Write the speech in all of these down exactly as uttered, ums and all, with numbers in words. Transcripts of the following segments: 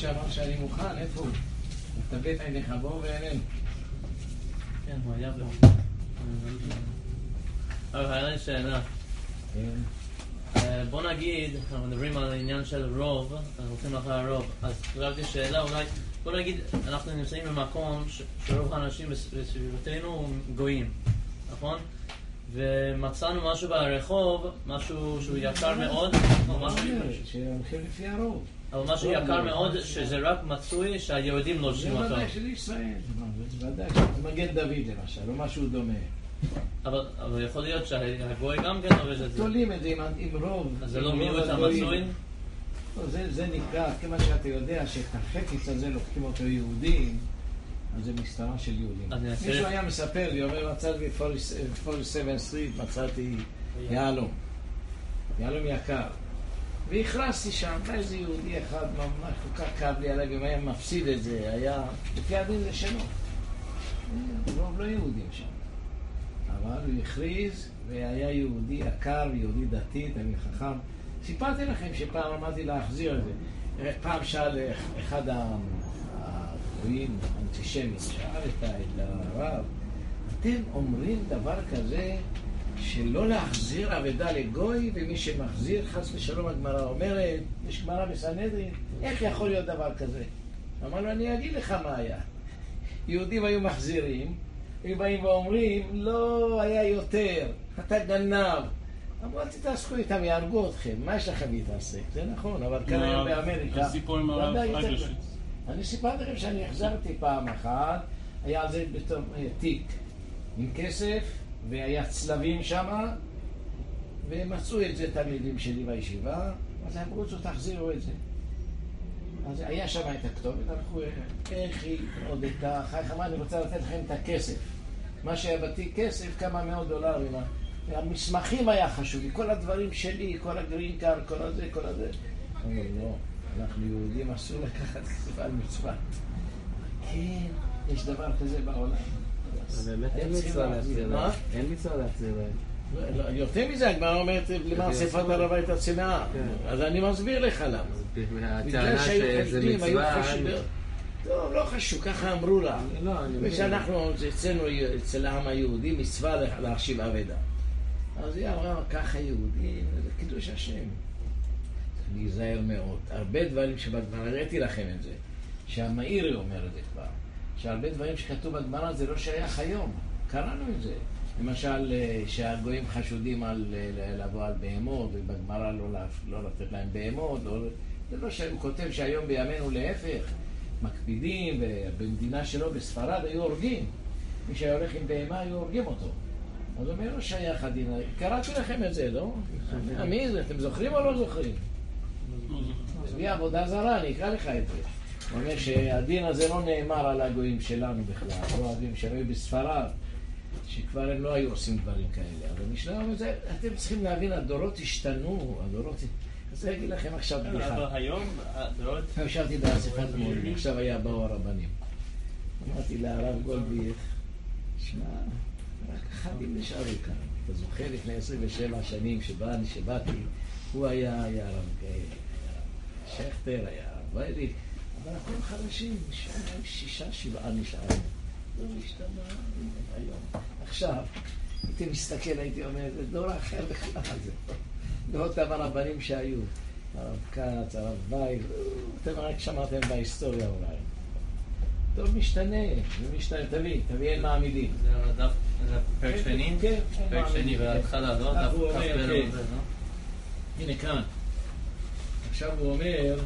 שאמר שאני מוכן, איפה הוא? תבט עיניך בו ואיננו. כן, הוא היה בו. אבל היה לי שאלה. בוא נגיד, אנחנו מדברים על העניין של רוב, אנחנו רוצים אחרי הרוב, אז חשבתי שאלה אולי, בוא נגיד, אנחנו נמצאים במקום שרוב האנשים בסביבתנו גויים, נכון? ומצאנו משהו ברחוב, משהו שהוא יקר מאוד, שהולכים לפי הרוב. אבל משהו יקר מאוד, שזה רק מצוי שהיהודים לובשים אותו. זה ודאי של ישראל, זה ודאי, זה מגן דוד למשל, לא משהו דומה. אבל יכול להיות שהגוי גם כן לובש את זה. תולים את זה עם רוב. אז זה לא מיעוט המצוי? זה נקרא, כמה שאתה יודע, שאת החפץ הזה לוקחים אותו יהודים, אז זה מסתרה של יהודים. מישהו היה מספר לי, אומר, מצאתי ב-פורטי סבן סטריט, מצאתי יהלום. יהלום יקר. והכרסתי שם, איזה יהודי אחד, ממש כל כך כאב לי עליו, אם היה מפסיד את זה, היה, לפי הדין זה שלו. רוב לא יהודים שם. אבל הוא הכריז, והיה יהודי יקר, יהודי דתי, תלמיד חכם. סיפרתי לכם שפעם אמרתי להחזיר את זה. פעם שאל אחד הגויים, האנטישמים, שאל את הרב, אתם אומרים דבר כזה שלא להחזיר אבדה לגוי, ומי שמחזיר חס ושלום הגמרא אומרת, יש גמרא בסנהדרין, איך יכול להיות דבר כזה? אמר לו, אני אגיד לך מה היה. יהודים היו מחזירים, הם באים ואומרים, לא היה יותר, אתה גנב. אמרו, אל תתעסקו איתם, יהרגו אתכם, מה יש לכם להתעסק? זה נכון, אבל כאן היום באמריקה... הסיפור עם הרב אייגרשיץ. אני סיפרתי לכם שאני החזרתי פעם אחת, היה על זה בתור תיק עם כסף, והיה צלבים שם, ומצאו את זה תלמידים שלי בישיבה, אז אמרו, זו תחזירו את זה. אז היה שם את הכתובת, הלכו, איך היא עוד את החייך, אמרה, אני רוצה לתת לכם את הכסף. מה שהיה בתיק כסף, כמה מאות דולרים. המסמכים היה חשובי, כל הדברים שלי, כל הגרין קארד, כל הזה, כל הזה. אמרו, לא, אנחנו יהודים, אסור לקחת כסף על מצווה. כן, יש דבר כזה בעולם. באמת אין מצווה להחזיר להם. אין מצווה להחזיר להם. יותר מזה, הגמרא אומרת, למען שפת הרב הייתה צמאה. אז אני מסביר לך למה. הטענה שזה מצווה... טוב, לא חשוב, ככה אמרו לה. ושאנחנו, אצלנו, אצל העם היהודי, מצווה להחשיב אבדה. אז היא אמרה, ככה יהודים, זה קידוש השם. אני אזהר מאוד. הרבה דברים שבגמרא, הראיתי לכם את זה, שהמאירי אומר את זה כבר, שהרבה דברים שכתוב בגמרא זה לא שייך היום. קראנו את זה. למשל, שהגויים חשודים על לבוא על בהמות, ובגמרא לא לתת להם בהמות, זה לא שהוא כותב שהיום בימינו להפך, מקפידים, ובמדינה שלו בספרד היו הורגים. מי שהיה הולך עם בהמה היו הורגים אותו. אז הוא אומר, לא שייך הדין. קראתי לכם את זה, לא? מי זה? אתם זוכרים או לא זוכרים? זה עבודה זרה, אני אקרא לך את זה. הוא אומר שהדין הזה לא נאמר על הגויים שלנו בכלל, לא הגויים שהיו בספרד, שכבר הם לא היו עושים דברים כאלה. אבל המשנה אומר, אתם צריכים להבין, הדורות השתנו, הדורות... אז אני אגיד לכם עכשיו בדיחה. אבל היום הדורות... ישבתי באספת מורים, עכשיו היה באו הרבנים. אמרתי להרב גולדביך, שמע, רק אחדים נשארו כאן. אתה זוכר לפני עשרים ושבע שנים שבאתי, שבאתי, הוא היה, היה הרב שכטר, היה הרב ויילי, אבל הכל חדשים, שישה, שבעה נשארו. לא השתנה היום. עכשיו, הייתי מסתכל, הייתי אומר, זה דור אחר בכלל זה. לא אותם הרבנים שהיו. הרב קץ, הרב וייל, אתם רק שמעתם בהיסטוריה אולי. טוב, משתנה, זה משתנה, תביא, תביא אין מעמידים. זה הדף, זה פרק שני? כן, פרק שני, וההתחלה, לא? דף כף בלו זה, לא? הנה כאן. עכשיו הוא אומר,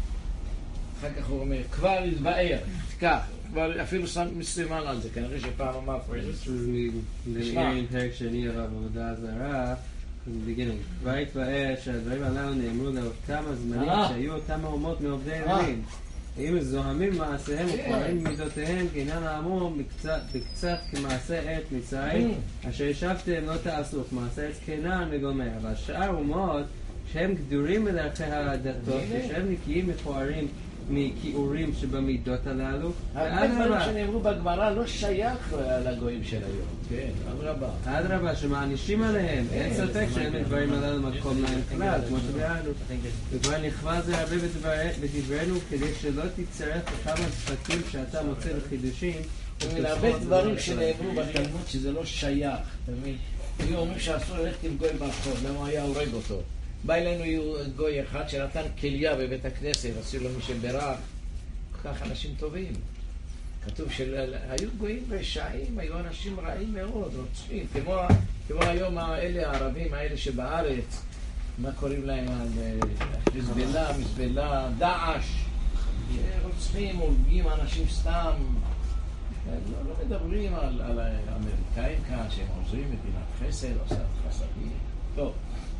אחר כך הוא אומר, כבר התבאר, תקח, כבר אפילו מסתימן על זה, כנראה שפעם אמר פרס. נראה פרק שני הרב עבודה זרה, בגינים. כבר התבאר שהדברים הללו נאמרו לאותם הזמנים שהיו אותם האומות מעובדי אלוהים. אם זוהמים מעשיהם ופועלים מידותיהם כעניין האמור בקצת כמעשה עת מצרים, אשר ישבתם לא תעשו, מעשה עת כנען וגומר. אבל שאר אומות שהם גדורים בדרכי הדתות ושהם נקיים מכוערים מכיעורים שבמידות הללו. הדברים שנאמרו בגמרא לא שייך לגויים של היום. כן, אדרבה. אדרבה, שמענישים עליהם. אין ספק שאין הדברים הללו מקום להם כלל, כמו שביארנו. וכבר נכווה זה הרבה בדברנו כדי שלא תצטרך לכמה שפטים שאתה מוצא לחידושים. הרבה דברים שנאמרו בתלמוד שזה לא שייך. אתה מבין? היו אומרים שאסור ללכת עם גוי ברחוב, למה היה הורג אותו. בא אלינו גוי אחד שנתן כליה בבית הכנסת, עשו לו מי שברך, כך אנשים טובים. כתוב שהיו גויים רשעים, היו אנשים רעים מאוד, רוצחים, כמו, כמו היום האלה הערבים, האלה שבארץ, מה קוראים להם? מזבלה, מזבלה, דאעש, רוצחים, הורגים אנשים סתם. לא, לא מדברים על, על האמריקאים כאן שהם עוזרים מדינת חסד, עושה חסדים. טוב.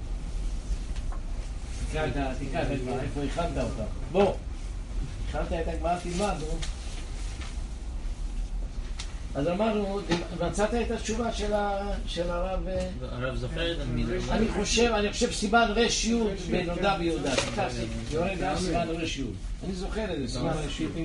תקרא את הגמרא, איפה הכנת אותה? בוא, הכנת את הגמרא, תלמד, נו. אז אמרנו, מצאת את התשובה של הרב... הרב זוכר? אני חושב, אני חושב סימן רש יוד בנודע ביהודה. תקרא, יורד גם סימן רש יוד. אני זוכר את זה, סימן רש יוד.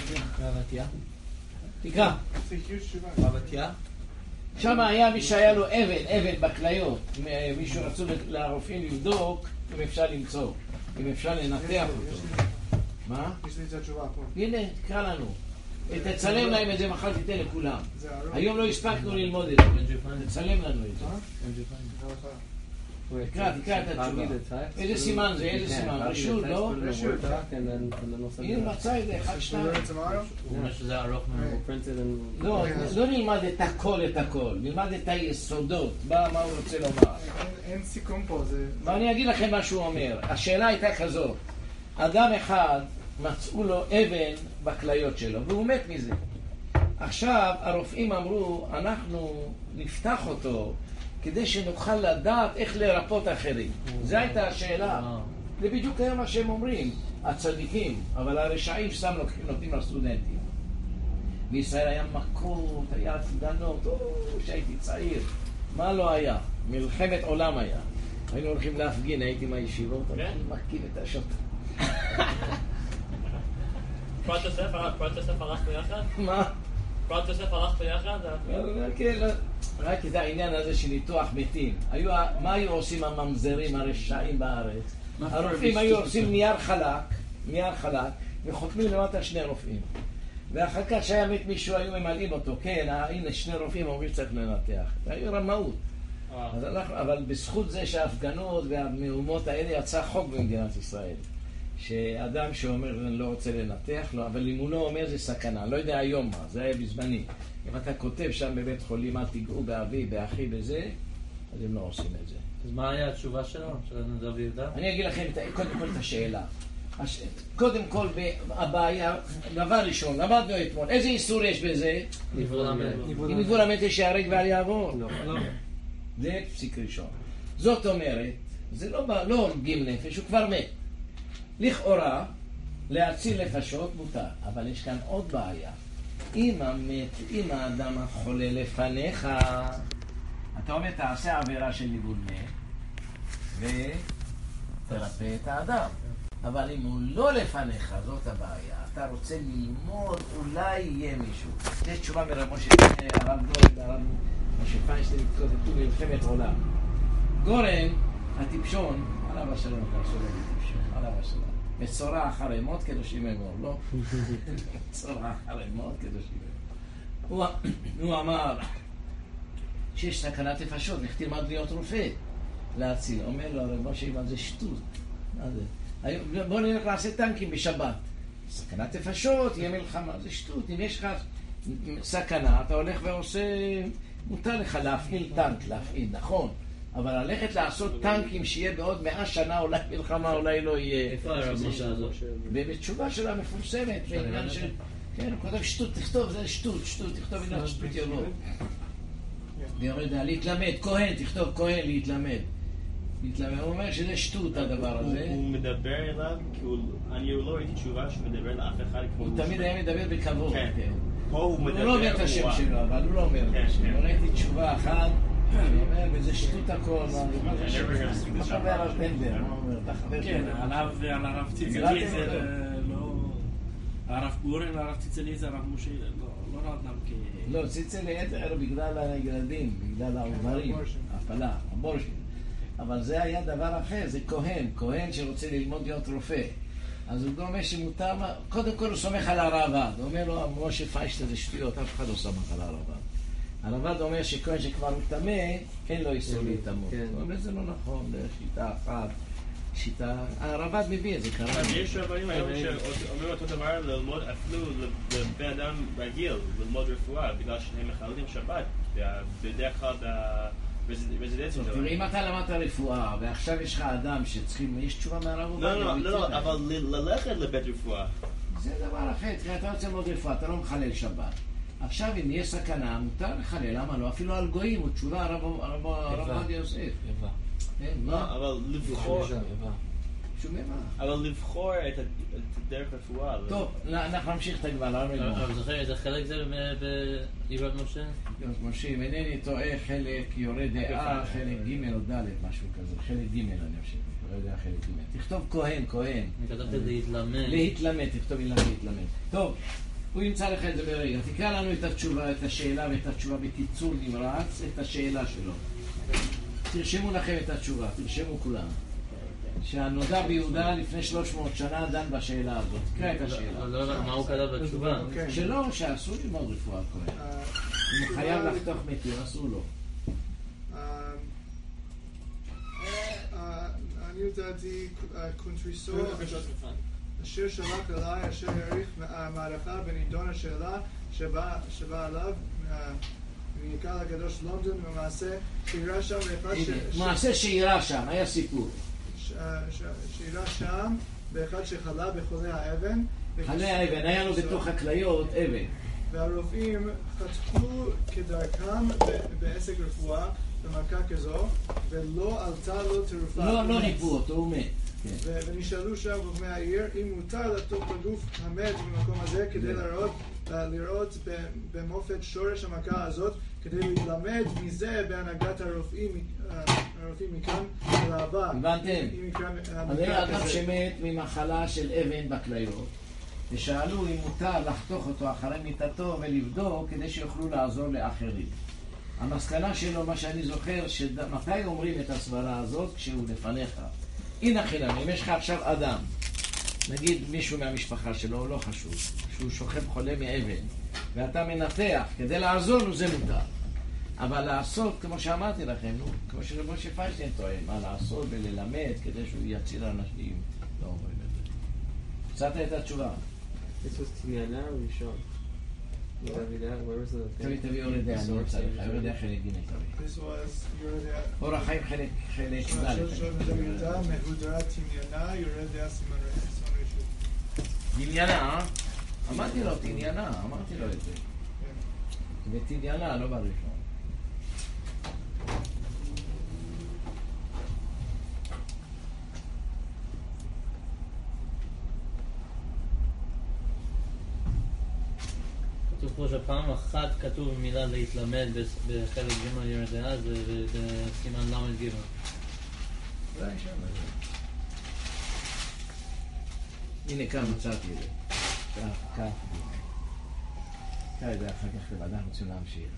תקרא. רבתיה? שם היה מי שהיה לו אבן, אבן בכליות. מישהו רצו לרופאים לבדוק אם אפשר למצוא, אם אפשר לנתח אותו. מה? יש לי את התשובה פה. הנה, תקרא לנו. תצלם להם את זה, מחר תיתן לכולם. היום לא הספקנו ללמוד את זה. תצלם לנו את זה. תקרא, תקרא את התשובה. איזה סימן זה? איזה סימן? רשות, לא? רשות. הנה מצא את זה, אחד, שתיים. הוא אומר שזה ארוך מאוד. לא, לא נלמד את הכל, את הכל. נלמד את היסודות. מה הוא רוצה לומר. אין סיכום פה, זה... ואני אגיד לכם מה שהוא אומר. השאלה הייתה כזאת. אדם אחד מצאו לו אבן בכליות שלו, והוא מת מזה. עכשיו הרופאים אמרו, אנחנו נפתח אותו כדי שנוכל לדעת איך לרפות אחרים. זו הייתה השאלה. זה בדיוק היה מה שהם אומרים, הצדיקים, אבל הרשעים סתם נותנים לסטודנטים. בישראל היה מכות, היה הפגנות, או שהייתי צעיר. מה לא היה? מלחמת עולם היה. היינו הולכים להפגין, הייתי מהישיבות, הייתי מקים את השוט. פרט יוסף, פרט יוסף הלך ביחד? מה? פרט יוסף הלך ביחד? כן, רק את העניין הזה של ניתוח מתים. מה היו עושים הממזרים הרשעים בארץ? הרופאים היו עושים נייר חלק, נייר חלק, וחותמים למטה שני רופאים. ואחר כך שהיה מת מישהו היו ממלאים אותו, כן, הנה שני רופאים אומרים צריך לנתח. זה היה רמאות. אבל בזכות זה שההפגנות והמהומות האלה יצא חוק במדינת ישראל. שאדם שאומר אני לא רוצה לנתח לו, אבל אם הוא לא אומר זה סכנה, לא יודע היום מה, זה היה בזמני. אם אתה כותב שם בבית חולים, אל תיגעו באבי, באחי, בזה, אז הם לא עושים את זה. אז מה היה התשובה שלו, של נדב ויהודה? אני אגיד לכם קודם כל את השאלה. קודם כל, הבעיה, דבר ראשון, למדנו אתמול, איזה איסור יש בזה? ניוול המת. אם ניוול המת יש שיהרג ואל יעבור? לא. זה פסיק ראשון. זאת אומרת, זה לא הורגים נפש, הוא כבר מת. לכאורה, להציל נפשות מותר, אבל יש כאן עוד בעיה. אם המת, אם האדם החולה לפניך, אתה אומר, תעשה עבירה של ניוול מת, ותרפא את האדם. אבל אם הוא לא לפניך, זאת הבעיה. אתה רוצה ללמוד, אולי יהיה מישהו. זו תשובה מרב משה, הרב גורן, הרב משה פיינשטיין, כתבו מלחמת עולם. גורן, הטיפשון, עליו השלום, תעשו לו טיפשון, עליו השלום. מצורע אחרי מות קדושים אמור, לא? מצורע אחרי מות קדושים אמור. הוא אמר שיש סכנת נפשות, איך תלמד להיות רופא להציל. אומר לו, הרב משה, זה שטות. מה זה? בוא נלך לעשות טנקים בשבת. סכנת נפשות, יהיה מלחמה, זה שטות. אם יש לך סכנה, אתה הולך ועושה, מותר לך להפעיל טנק, להפעיל, נכון. אבל ללכת לעשות טנקים שיהיה בעוד מאה שנה, אולי מלחמה, אולי לא יהיה. איפה הרמושה הזאת? בתשובה שלה מפורסמת, בעניין של... כן, הוא כותב שטות, תכתוב, זה שטות, שטות, תכתוב עניין שטות יבוא. ויורד, להתלמד, כהן, תכתוב כהן, להתלמד. הוא אומר שזה שטות הדבר הזה. הוא מדבר אליו, כי אני לא ראיתי תשובה שהוא מדבר לאף אחד. הוא תמיד היה מדבר בכבוד. הוא לא אומר את השם שלו, אבל הוא לא אומר את השם. לא ראיתי תשובה אחת, הוא אומר, וזה שטות הכל. מה חבר על פנדר? כן, עליו ועל הרב ציצקי זה לא... הרב גורן והרב ציצלי זה הרב משה, לא נתנם כ... לא, ציצלי היה בגלל הילדים, בגלל העוברים, הפלה, הבורשים. אבל זה היה דבר אחר, זה כהן, כהן שרוצה ללמוד להיות רופא. אז הוא אומר שמותר, קודם כל הוא סומך על הרב"ד. הוא אומר לו, משה פיישטה זה שטויות, אף אחד לא סומך על הרב"ד. הרב"ד אומר שכהן שכבר הוא טמא, אין לו איסור להתאמות. הוא אומר, זה לא נכון, זה שיטה אחת. שיטה, הרב"ד מביא את זה כרגע. יש רבנים היום שאומרים אותו דבר ללמוד אפילו לבן אדם רגיל, ללמוד רפואה, בגלל שהם מחללים שבת, בדרך כלל ברזידנציה. תראה, אם אתה למדת רפואה, ועכשיו יש לך אדם שצריכים, יש תשובה מהרב? לא, לא, לא, אבל ללכת לבית רפואה. זה דבר אחר, תראה, אתה רוצה ללמוד רפואה, אתה לא מחלל שבת. עכשיו, אם יש סכנה, מותר לחלל, למה לא? אפילו על גויים, הוא תשובה הרב עובדיה יוסף. יבה. לא, אבל לבחור... שומע מה? אבל לבחור את הדרך רפואה. טוב, אנחנו נמשיך את הגמרא. אבל זוכר, איזה חלק זה בירת משה? בירת משה, אם אינני טועה, חלק יורה דעה, חלק ג' או ד', משהו כזה. חלק ג' אני אמשיך, יורה דעה חלק ג'. תכתוב כהן, כהן. אני כתבתי להתלמד. להתלמד, תכתוב אילן להתלמד. טוב, הוא ימצא לך את זה ברגע. תקרא לנו את התשובה, את השאלה ואת התשובה בקיצור נמרץ, את השאלה שלו. תרשמו לכם את התשובה, תרשמו כולם. שהנודע ביהודה לפני שלוש מאות שנה דן בשאלה הזאת. תקרא את השאלה. לא יודע מה הוא כתב בתשובה. שלא, שאסור ללמוד רפואה כהן. הוא חייב לחתוך מתים, אסור לו. אני יודעתי קונטריסו אשר שלח אליי, אשר העריך מערכה בנידון השאלה שבא עליו מקהל הקדוש לונדון, במעשה שאירע שם באחד ש... מעשה שאירע שם, היה סיפור. שאירע שם באחד שחלה בחולי האבן. חולי האבן, היה לו בתוך הכליות אבן. והרופאים חתכו כדרכם בעסק רפואה במכה כזו, ולא עלתה לו תרופה. לא, לא ניפו אותו, הוא מת. ונשאלו שם חוכמי העיר אם מותר לחתוך בגוף המת במקום הזה כדי לראות לראות במופת שורש המכה הזאת, כדי להתלמד מזה בהנהגת הרופאים הרופאים מכאן ולהבא. הבנתם? אז היה אדם שמת ממחלה של אבן בכליות, ושאלו אם מותר לחתוך אותו אחרי מיטתו ולבדוק כדי שיוכלו לעזור לאחרים. המסקנה שלו, מה שאני זוכר, שמתי אומרים את הסברה הזאת? כשהוא לפניך. הנה חילם, אם יש לך עכשיו אדם, נגיד מישהו מהמשפחה שלו, לא חשוב, שהוא שוכב חולה מאבן, ואתה מנתח כדי לעזור לו, זה מותר. אבל לעשות, כמו שאמרתי לכם, נו, כמו שרב משה פיינשטיין טוען, מה לעשות וללמד כדי שהוא יציל אנשים, לא אומרים את זה. מצאת את התשובה. This was תניאנה ראשון. תביא, תביא אורי דעה, אני רוצה לך, אורי דעה חלק ג' תביא. This was יורה דעה. אור החיים חלק, חלק ד'. מהודרה תניאנה, יורה דעה סימן ראשון. תניאנה, אמרתי לו, תניאנה, אמרתי לו את זה. ותניאנה, לא בראשון. כתוב פה שפעם אחת כתוב מילה להתלמד בחלק ג' יורה דעה, זה בסימן למד ג'. אולי שם זה. הנה כאן מצאתי את זה. כאן, כאן. כאן את זה אחר כך לבד, אנחנו רוצים להמשיך.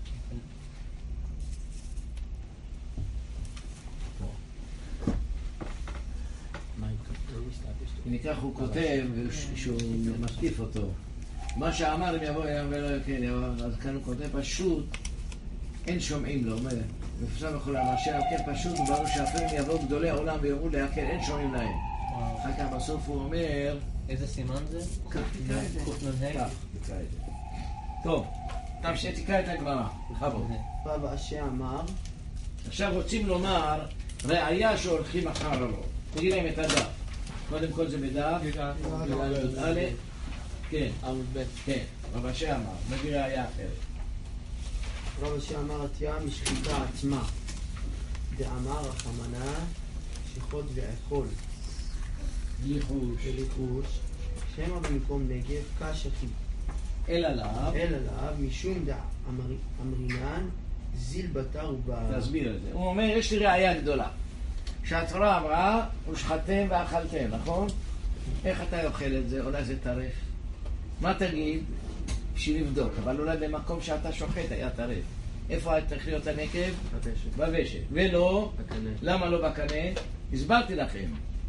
הנה כך הוא כותב שהוא מטיף אותו. מה שאמר אם יבוא אליו ולא כן, אז כאן הוא כותב פשוט, אין שומעים לו, אומר, מפורסם בכל האנשים, כן פשוט, וברור שאפילו אם יבואו גדולי העולם ויאמרו להקל, אין שומעים להם. אחר כך בסוף הוא אומר, איזה סימן זה? כך תקרא את זה. כך תקרא את זה. טוב, תמשיך תקרא את הגמרא, בכבוד. רב אשר אמר, עכשיו רוצים לומר, ראיה שהולכים אחר הרוב. תגיד להם את הדף. קודם כל זה בדף, א', כן, עמוד ב'. כן, רב אשר אמר, מביא ראיה אחרת. רב אשר אמר התיה משחיטה עצמה, דאמר רחמנה שחוט ואכול ליחוש, וליחוש, שמה במקום נגב כשחי אל עליו, אל עליו משום דאמרינן זיל בתר ובער. תסביר את זה. הוא אומר, יש לי ראיה גדולה. כשהתורה אמרה, ושחטתם ואכלתם, נכון? איך אתה אוכל את זה? אולי זה טרף. מה תגיד? בשביל לבדוק, אבל אולי במקום שאתה שוחט היה טרף. איפה היה צריך להיות הנקב? בוושת. ולא, למה לא בקנה? הסברתי לכם.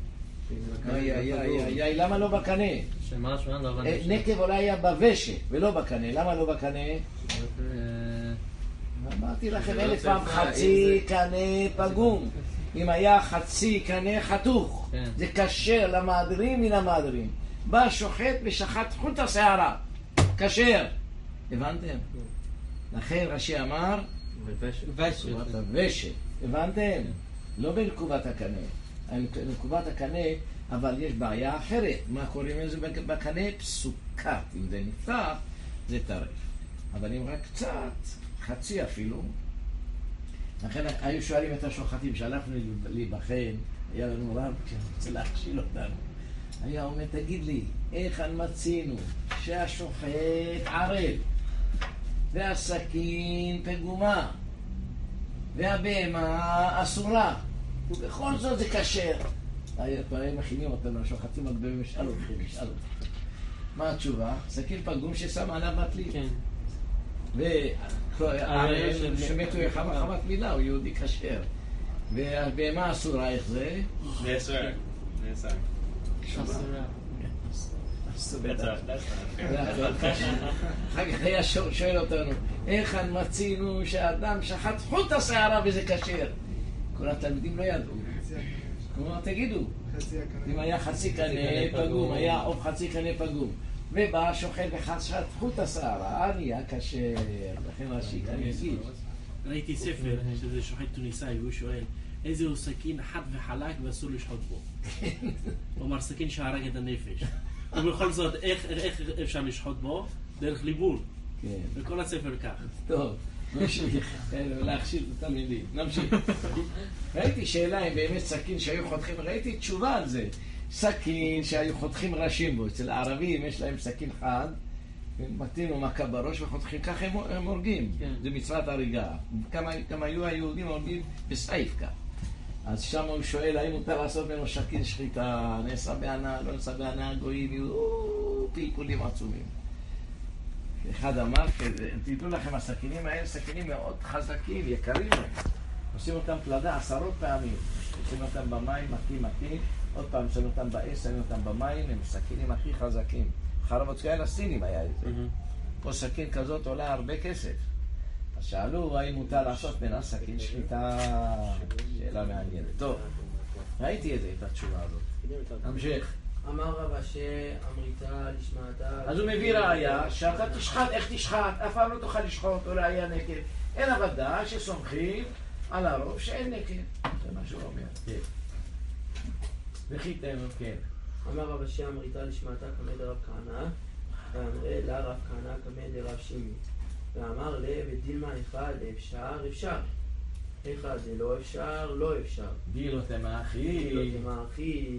למה לא בקנה? נקב אולי היה בוושת ולא בקנה. למה לא בקנה? אמרתי לכם אלף פעם, חצי קנה פגום. אם היה חצי קנה חתוך, זה כשר למהדרין מן המהדרין. בא שוחט ושחט חוט השערה, כשר. הבנתם? לכן רש"י אמר בוושת. הבנתם? לא בנקובת הקנה. בנקובת הקנה, אבל יש בעיה אחרת. מה קוראים לזה בקנה? פסוקת. אם זה נפתח, זה טרף. אבל אם רק קצת, חצי אפילו. לכן היו שואלים את השוחטים, שהלכנו להיבחן, היה לנו רב שרוצה להכשיל אותנו. היה אומר, תגיד לי, איך מצינו שהשוחט ערב והסכין פגומה והבהמה אסורה ובכל זאת זה כשר? הם מכינים אותנו, השוחטים הגדולים, ישאל אתכם, ישאל אתכם. מה התשובה? סכין פגום ששם עליו מטלי. שמתו יחמה חמת מילה, הוא יהודי כשר. והבהמה אסורה, איך זה? נאסר. נאסר. אסורה. אחר כך היה שואל אותנו, איך מצינו שהאדם שחט חוט השערה וזה כשר? כל התלמידים לא ידעו. כלומר, תגידו, אם היה חצי קנה פגום, היה עוד חצי קנה פגום, ובא שוחט וחשת חוט השערה, נהיה כשר. לכן רש"י כאן יגיד. ראיתי ספר שזה שוחט טוניסאי, והוא שואל, איזה הוא סכין חד וחלק ואסור לשחוט בו? הוא אמר, סכין שהרג את הנפש. ובכל זאת, איך אפשר לשחוט בו? דרך ליבון. וכל הספר כך. טוב, נמשיך. להכשיל את התלמידים. נמשיך. ראיתי שאלה אם באמת סכין שהיו חותכים, ראיתי תשובה על זה. סכין שהיו חותכים ראשים בו. אצל הערבים יש להם סכין חד, מתינו מכה בראש וחותכים, ככה הם הורגים. זה מצוות הריגה. כמה היו היהודים הורגים בסעיף כך. אז שם הוא שואל, האם מותר לעשות ממנו סכין שחיטה, נעשה בענה, לא נעשה בענה, גויים, יהיו פלפולים עצומים. אחד אמר, תדעו לכם, הסכינים האלה סכינים מאוד חזקים, יקרים להם. עושים אותם פלדה עשרות פעמים. עושים אותם במים, מכים, מכים, עוד פעם עושים אותם באש, שמים אותם במים, הם סכינים הכי חזקים. חרבות כאלה הסינים היה את זה. פה סכין כזאת עולה הרבה כסף. אז שאלו, האם מותר לעשות בין הסכין שחיטה? שאלה מעניינת. טוב, ראיתי את זה, את התשובה הזאת. המשך. אמר רב אשר אמריתה לשמעתה. אז הוא מביא ראיה שאתה תשחט, איך תשחט? אף פעם לא תוכל לשחוט או ראיה נקב. אין עבודה שסומכים על הרוב שאין נקב. זה מה שהוא אומר. כן. וחיתם, כן. אמר רב אשר אמריתה לשמעתה כמד רב כהנא, ואמרה לה רב כהנא כמד רב שימי. ואמר לה, בדילמה אחד אפשר, אפשר. אחד זה לא אפשר, לא אפשר. דילו תמאחי. דילו תמאחי.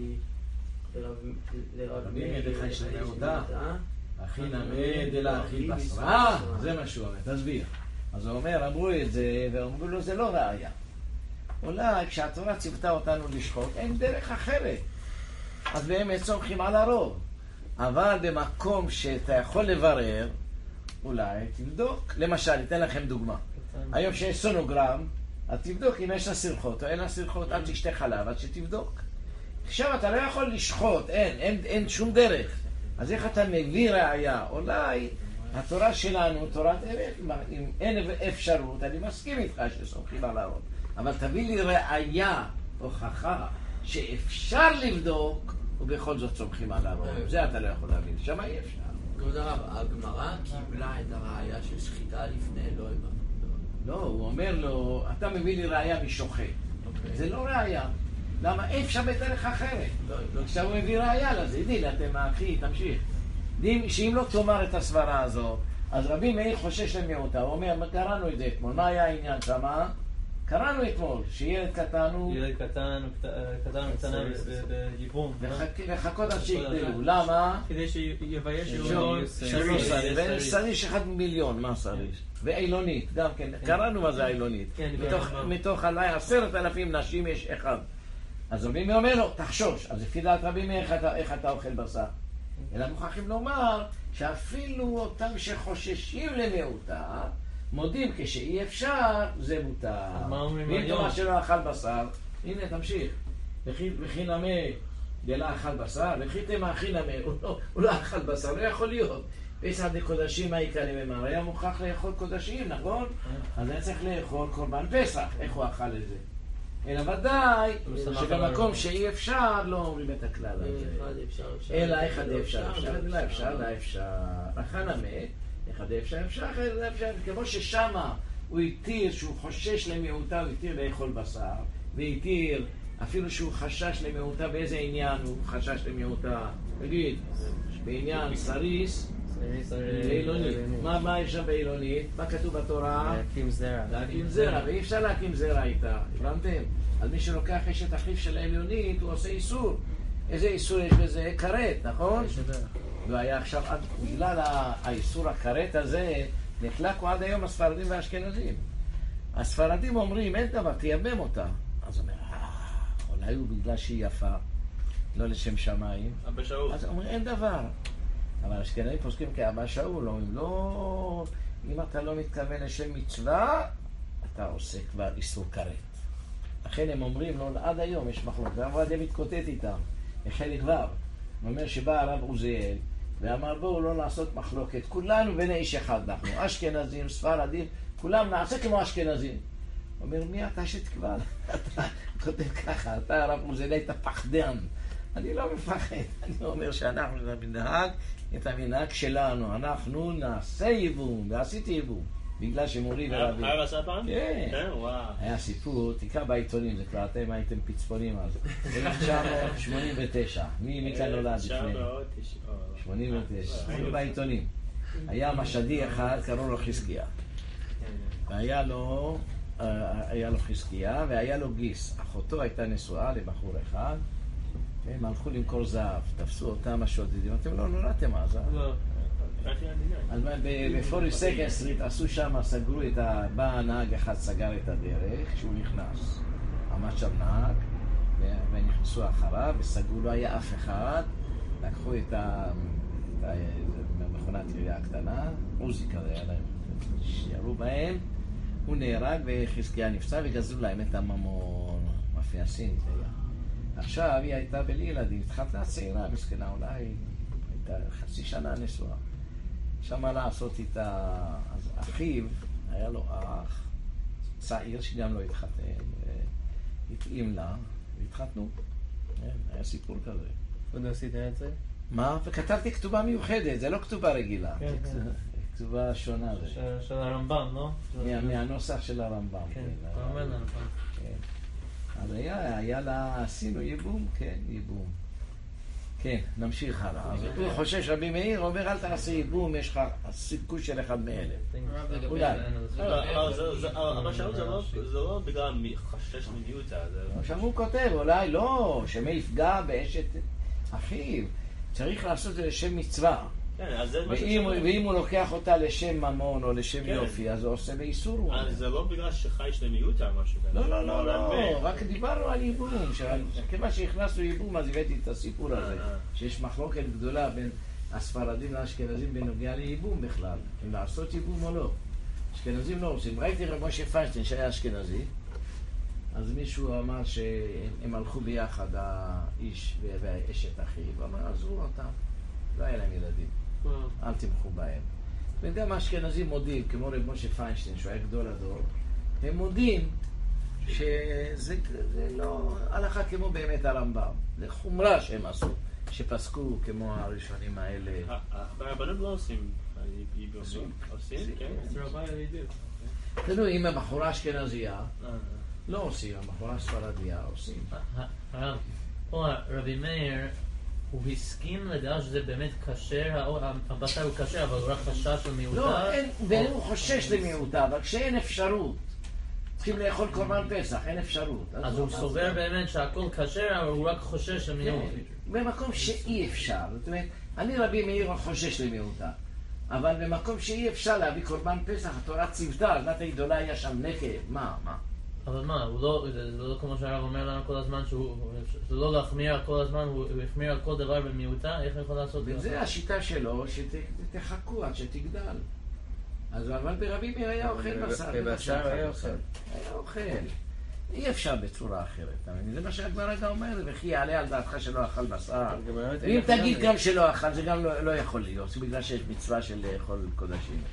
רבים ידך ישנה אותה. אחי נמד אלא אחי בשרה. זה מה שהוא אומר, תסביר. אז הוא אומר, אמרו את זה, ואומרו לו, זה לא ראיה. אולי כשהתורה ציוותה אותנו לשחוט, אין דרך אחרת. אז באמת סומכים על הרוב. אבל במקום שאתה יכול לברר, אולי תבדוק. למשל, אתן לכם דוגמה. היום שיש סונוגרם, אז תבדוק אם יש לה סרחות או אין לה סרחות, עד שתשתה חלב, עד שתבדוק. עכשיו אתה לא יכול לשחוט, אין, אין, אין שום דרך. אז איך אתה מביא ראיה? אולי התורה שלנו, תורת אמת, אם אין אפשרות, אני מסכים איתך שסומכים על הרוב. אבל תביא לי ראיה, הוכחה, שאפשר לבדוק, ובכל זאת סומכים על הרוב. זה אתה לא יכול להבין, שם אי אפשר. כבוד הרב, הגמרא קיבלה את הראיה של שחיטה לפני, לא הבא. לא, הוא אומר לו, אתה מביא לי ראיה משוחט. זה לא ראיה. למה? אי אפשר בדרך אחרת. עכשיו הוא מביא ראיה לזה, דיל, אתם האחי, תמשיך. שאם לא תאמר את הסברה הזו, אז רבי מאיר חושש למיעוטה, הוא אומר, קראנו את זה אתמול, מה היה העניין שמה? קראנו אתמול, שילד קטן הוא... ילד קטן, קטן קטנה בייבום. וחכות עד שיגדלו, למה? כדי שיבייש שלא סריש, וסריש אחד מיליון, מה סריש? ואילונית, גם כן, קראנו מה זה אילונית. מתוך עלי עשרת אלפים נשים יש אחד. אז רבי מאיר אומר לו, תחשוש. אז לפי דעת רבי מאיר, איך אתה אוכל בשר? אלא מוכרחים לומר שאפילו אותם שחוששים למיעוטה, מודים כשאי אפשר, זה מותר. מה אומרים ואם היום? תאמר שלא אכל בשר, הנה תמשיך. וכי נמה דלה אכל בשר, וכי תמה הכי נמה, הוא לא אכל בשר, לא יכול להיות. פסח דקודשים העיקרים אמר, היה מוכרח לאכול קודשים, נכון? אז היה צריך לאכול קורבן פסח, איך הוא אכל את זה? אלא ודאי שבמקום שאי אפשר לא אומרים את הכלל הזה. אלא אחד אפשר, אפשר, אלא אפשר, לא אפשר. לכן נמה, אחד אפשר, אפשר, לא אפשר. כמו ששמה הוא התיר, שהוא חושש למיעוטה, הוא התיר לאכול בשר, והתיר אפילו שהוא חשש למיעוטה, באיזה עניין הוא חשש למיעוטה? תגיד, בעניין סריס, באילונית. מה יש שם באילונית? מה כתוב בתורה? להקים זרע. להקים זרע, ואי אפשר להקים זרע איתה, הבנתם? אז מי שלוקח אשת אחיו של האילונית, הוא עושה איסור. איזה איסור יש בזה? כרת, נכון? והיה עכשיו, בגלל האיסור הכרת הזה, נחלקו עד היום הספרדים והאשכנזים. הספרדים אומרים, אין דבר, תייבם אותה. אז הוא אומר, אולי הוא בגלל שהיא יפה, לא לשם שמיים. אבא שאול. אז אומרים, אין דבר. אבל אשכנזים פוסקים כאבא שאול, אומרים, לא, אם אתה לא מתכוון לשם מצווה, אתה עושה כבר איסור כרת. לכן הם אומרים, לא, עד היום יש מחלוקת. הרב עובדיה מתקוטט איתם, בחלק ו'. הוא אומר שבא הרב עוזיאל, ואמר בואו לא לעשות מחלוקת, כולנו בני איש אחד אנחנו, אשכנזים, ספרדים, כולם נעשה כמו אשכנזים. הוא אומר, מי אתה שתקבע? אתה כותב ככה, אתה הרב עוזיאל היית פחדן. אני לא מפחד, אני אומר שאנחנו ננהג את המנהג שלנו, אנחנו נעשה ייבום, ועשיתי ייבום, בגלל שמורי ורבי. היה עשה פעם? כן. כן, וואו. היה סיפור, תקרא בעיתונים, זה כבר אתם הייתם פצפונים אז. ב-אלף תשע מאות שמונים ותשע, מי כאן נולד לפני? שמונים ותשע, היינו בעיתונים. היה משדי אחד, קראו לו חזקיה. והיה לו, היה לו חזקיה, והיה לו גיס. אחותו הייתה נשואה לבחור אחד, הם הלכו למכור זהב, תפסו אותם השודדים. אתם לא נולדתם אז, אה? לא. אז בפוריס סקנד סטריט עשו שם, סגרו את ה... בא הנהג אחד, סגר את הדרך, כשהוא נכנס. עמד שם נהג, ונכנסו אחריו, וסגרו, לא היה אף אחד. לקחו את המכונת ירייה הקטנה, עוזי כזה, היה להם, שירו בהם, הוא נהרג וחזקיה נפצע, וגזרו להם את הממון, מאפייה סינית היה. עכשיו היא הייתה בלי ילדים, התחתנה צעירה, מסכנה, אולי הייתה חצי שנה נשואה. עכשיו מה לעשות איתה? אז אחיו, היה לו אח צעיר שגם לא התחתן, התאים לה, והתחתנו. היה סיפור כזה. עוד עשית את זה? מה? וכתבתי כתובה מיוחדת, זה לא כתובה רגילה. כן, כן. כתובה שונה. של הרמב"ם, לא? מהנוסח של הרמב"ם. כן, אתה אומר לנו. אז היה, היה לה, עשינו ייבום, כן, ייבום. כן, נמשיך הלאה. אז הוא חושש, רבי מאיר אומר, אל תעשה ייבום, יש לך סיכוי של אחד מאלה. אולי. אבל שאול זה לא בגלל חשש מניוטה. עכשיו הוא כותב, אולי לא, שמא יפגע באשת אחיו. צריך לעשות את זה לשם מצווה. ואם הוא לוקח אותה לשם ממון או לשם יופי, אז הוא עושה באיסור. אז זה לא בגלל שחייש למיעוטה או משהו כזה. לא, לא, לא, לא, רק דיברנו על ייבום. כמה שהכנסנו ייבום, אז הבאתי את הסיפור הזה, שיש מחלוקת גדולה בין הספרדים לאשכנזים בנוגע לייבום בכלל, אם לעשות ייבום או לא. אשכנזים לא עושים. ראיתי רב משה פיינשטיין שהיה אשכנזי, אז מישהו אמר שהם הלכו ביחד, האיש והאשת אחיו, ואמר, עזבו אותם, לא היה להם ילדים. אל תמחו בהם. וגם האשכנזים מודים, כמו רב משה פיינשטיין, שהוא היה גדול הדור, הם מודים שזה לא הלכה כמו באמת הרמב"ם. זה חומרה שהם עשו, שפסקו כמו הראשונים האלה. הרבנים לא עושים ייבום. עושים? כן. תדעו, אם הבחורה אשכנזייה, לא עושים, הבחורה ספרדיה עושים. הרב, פה רבי מאיר, הוא הסכים לדעה שזה באמת כשר, הבשר הוא כשר, אבל הוא רק חשש למיעוטה. לא, והוא חושש למיעוטה, אבל כשאין אפשרות, צריכים לאכול קורבן פסח, אין אפשרות. אז הוא סובר באמת שהכל כשר, אבל הוא רק חושש למיעוט. במקום שאי אפשר, זאת אומרת, אני רבי מאיר חושש למיעוטה, אבל במקום שאי אפשר להביא קורבן פסח, התורה ציוותה, בת הגדולה היה שם נקב, מה, מה? אבל מה, הוא לא, זה לא כמו שהרב אומר לנו כל הזמן, שהוא לא להחמיר כל הזמן, הוא החמיר על כל דבר במיעוטה, איך הוא יכול לעשות את זה? וזה השיטה שלו, שתחכו עד שתגדל. אז אבל ברבי מאיר היה אוכל בשר. בבשר היה אוכל. היה אוכל. אי אפשר בצורה אחרת. זה מה שהגמרא גם אומר, וכי יעלה על דעתך שלא אכל בשר. אם תגיד גם שלא אכל, זה גם לא יכול להיות, בגלל שיש מצווה של לאכול קודשים.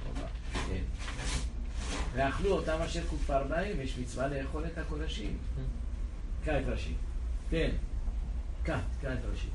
ואכלו אותם אשר קופרניים, יש מצווה לאכול את הקודשים. קרא את רש"י. כן. קרא, קרא את רש"י.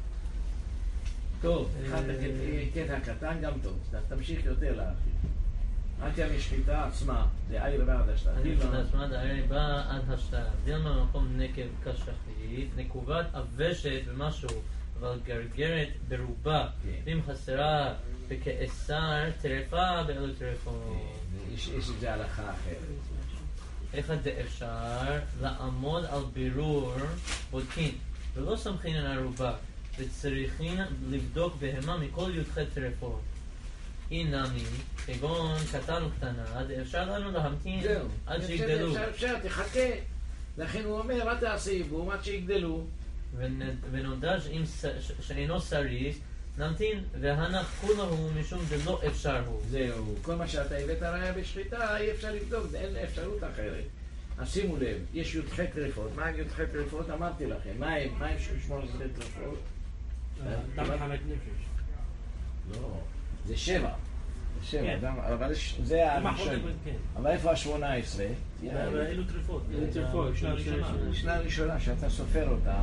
טוב, קטע קטן גם טוב. תמשיך יותר לאחי. עתיה משחיטה עצמה, דהיירא בעד השטר. משחיטה עצמה, דהיירא בעד השטר. דילמה במקום נקב כשחית, נקובת אבשת במשהו, אבל גרגרת ברובה. ואם חסרה בכעשר טרפה, באלו טרפות. יש את זה הלכה אחרת. איך אפשר לעמוד על בירור בודקין, ולא סמכין על ערובה, וצריכין לבדוק בהמה מכל י"ח טרפות. אינמי, כגון קטן וקטנה, אפשר לנו להמתין עד שיגדלו. אפשר, אפשר, תחכה. לכן הוא אומר, אל תעשה יבום עד שיגדלו. ונודע שאינו סריס, נמתין, והנח כולו הוא משום דלא אפשר הוא. זהו, כל מה שאתה הבאת ראיה בשחיטה, אי אפשר לבדוק, אין אפשרות אחרת. אז שימו לב, יש י"ח טרפות. מה עם י"ח טרפות? אמרתי לכם. מה עם שמונה עשרה טרפות? דם חמק נפש. לא, זה שבע. זה שבע, אבל זה הראשון. אבל איפה השמונה עשרה? אלו טרפות. אלו טרפות, שנה ראשונה. שנה ראשונה, שאתה סופר אותה,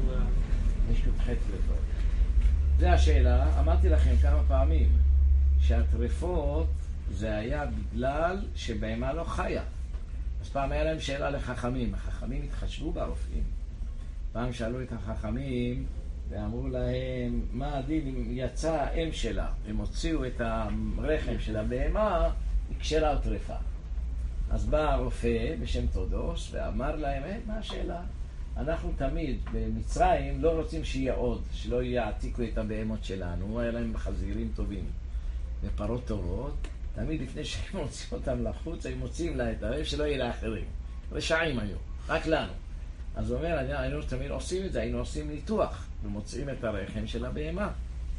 יש י"ח טרפות. זה השאלה, אמרתי לכם כמה פעמים, שהטרפות זה היה בגלל שבהמה לא חיה. אז פעם היה להם שאלה לחכמים, החכמים התחשבו ברופאים. פעם שאלו את החכמים ואמרו להם, מה הדין אם יצא האם שלה, הם הוציאו את הרחם של הבהמה, הקשרה על טרפה. אז בא הרופא בשם תודוס ואמר להם, hey, מה השאלה? אנחנו תמיד במצרים לא רוצים שיהיה עוד, שלא יעתיקו את הבהמות שלנו, היה להם חזירים טובים ופרות טובות, תמיד לפני שהם מוציאים אותם לחוץ, הם מוציאים לה את הרב שלא יהיה לאחרים. רשעים היו, רק לנו. אז הוא אומר, היינו תמיד עושים את זה, היינו עושים ניתוח, ומוצאים את הרחם של הבהמה.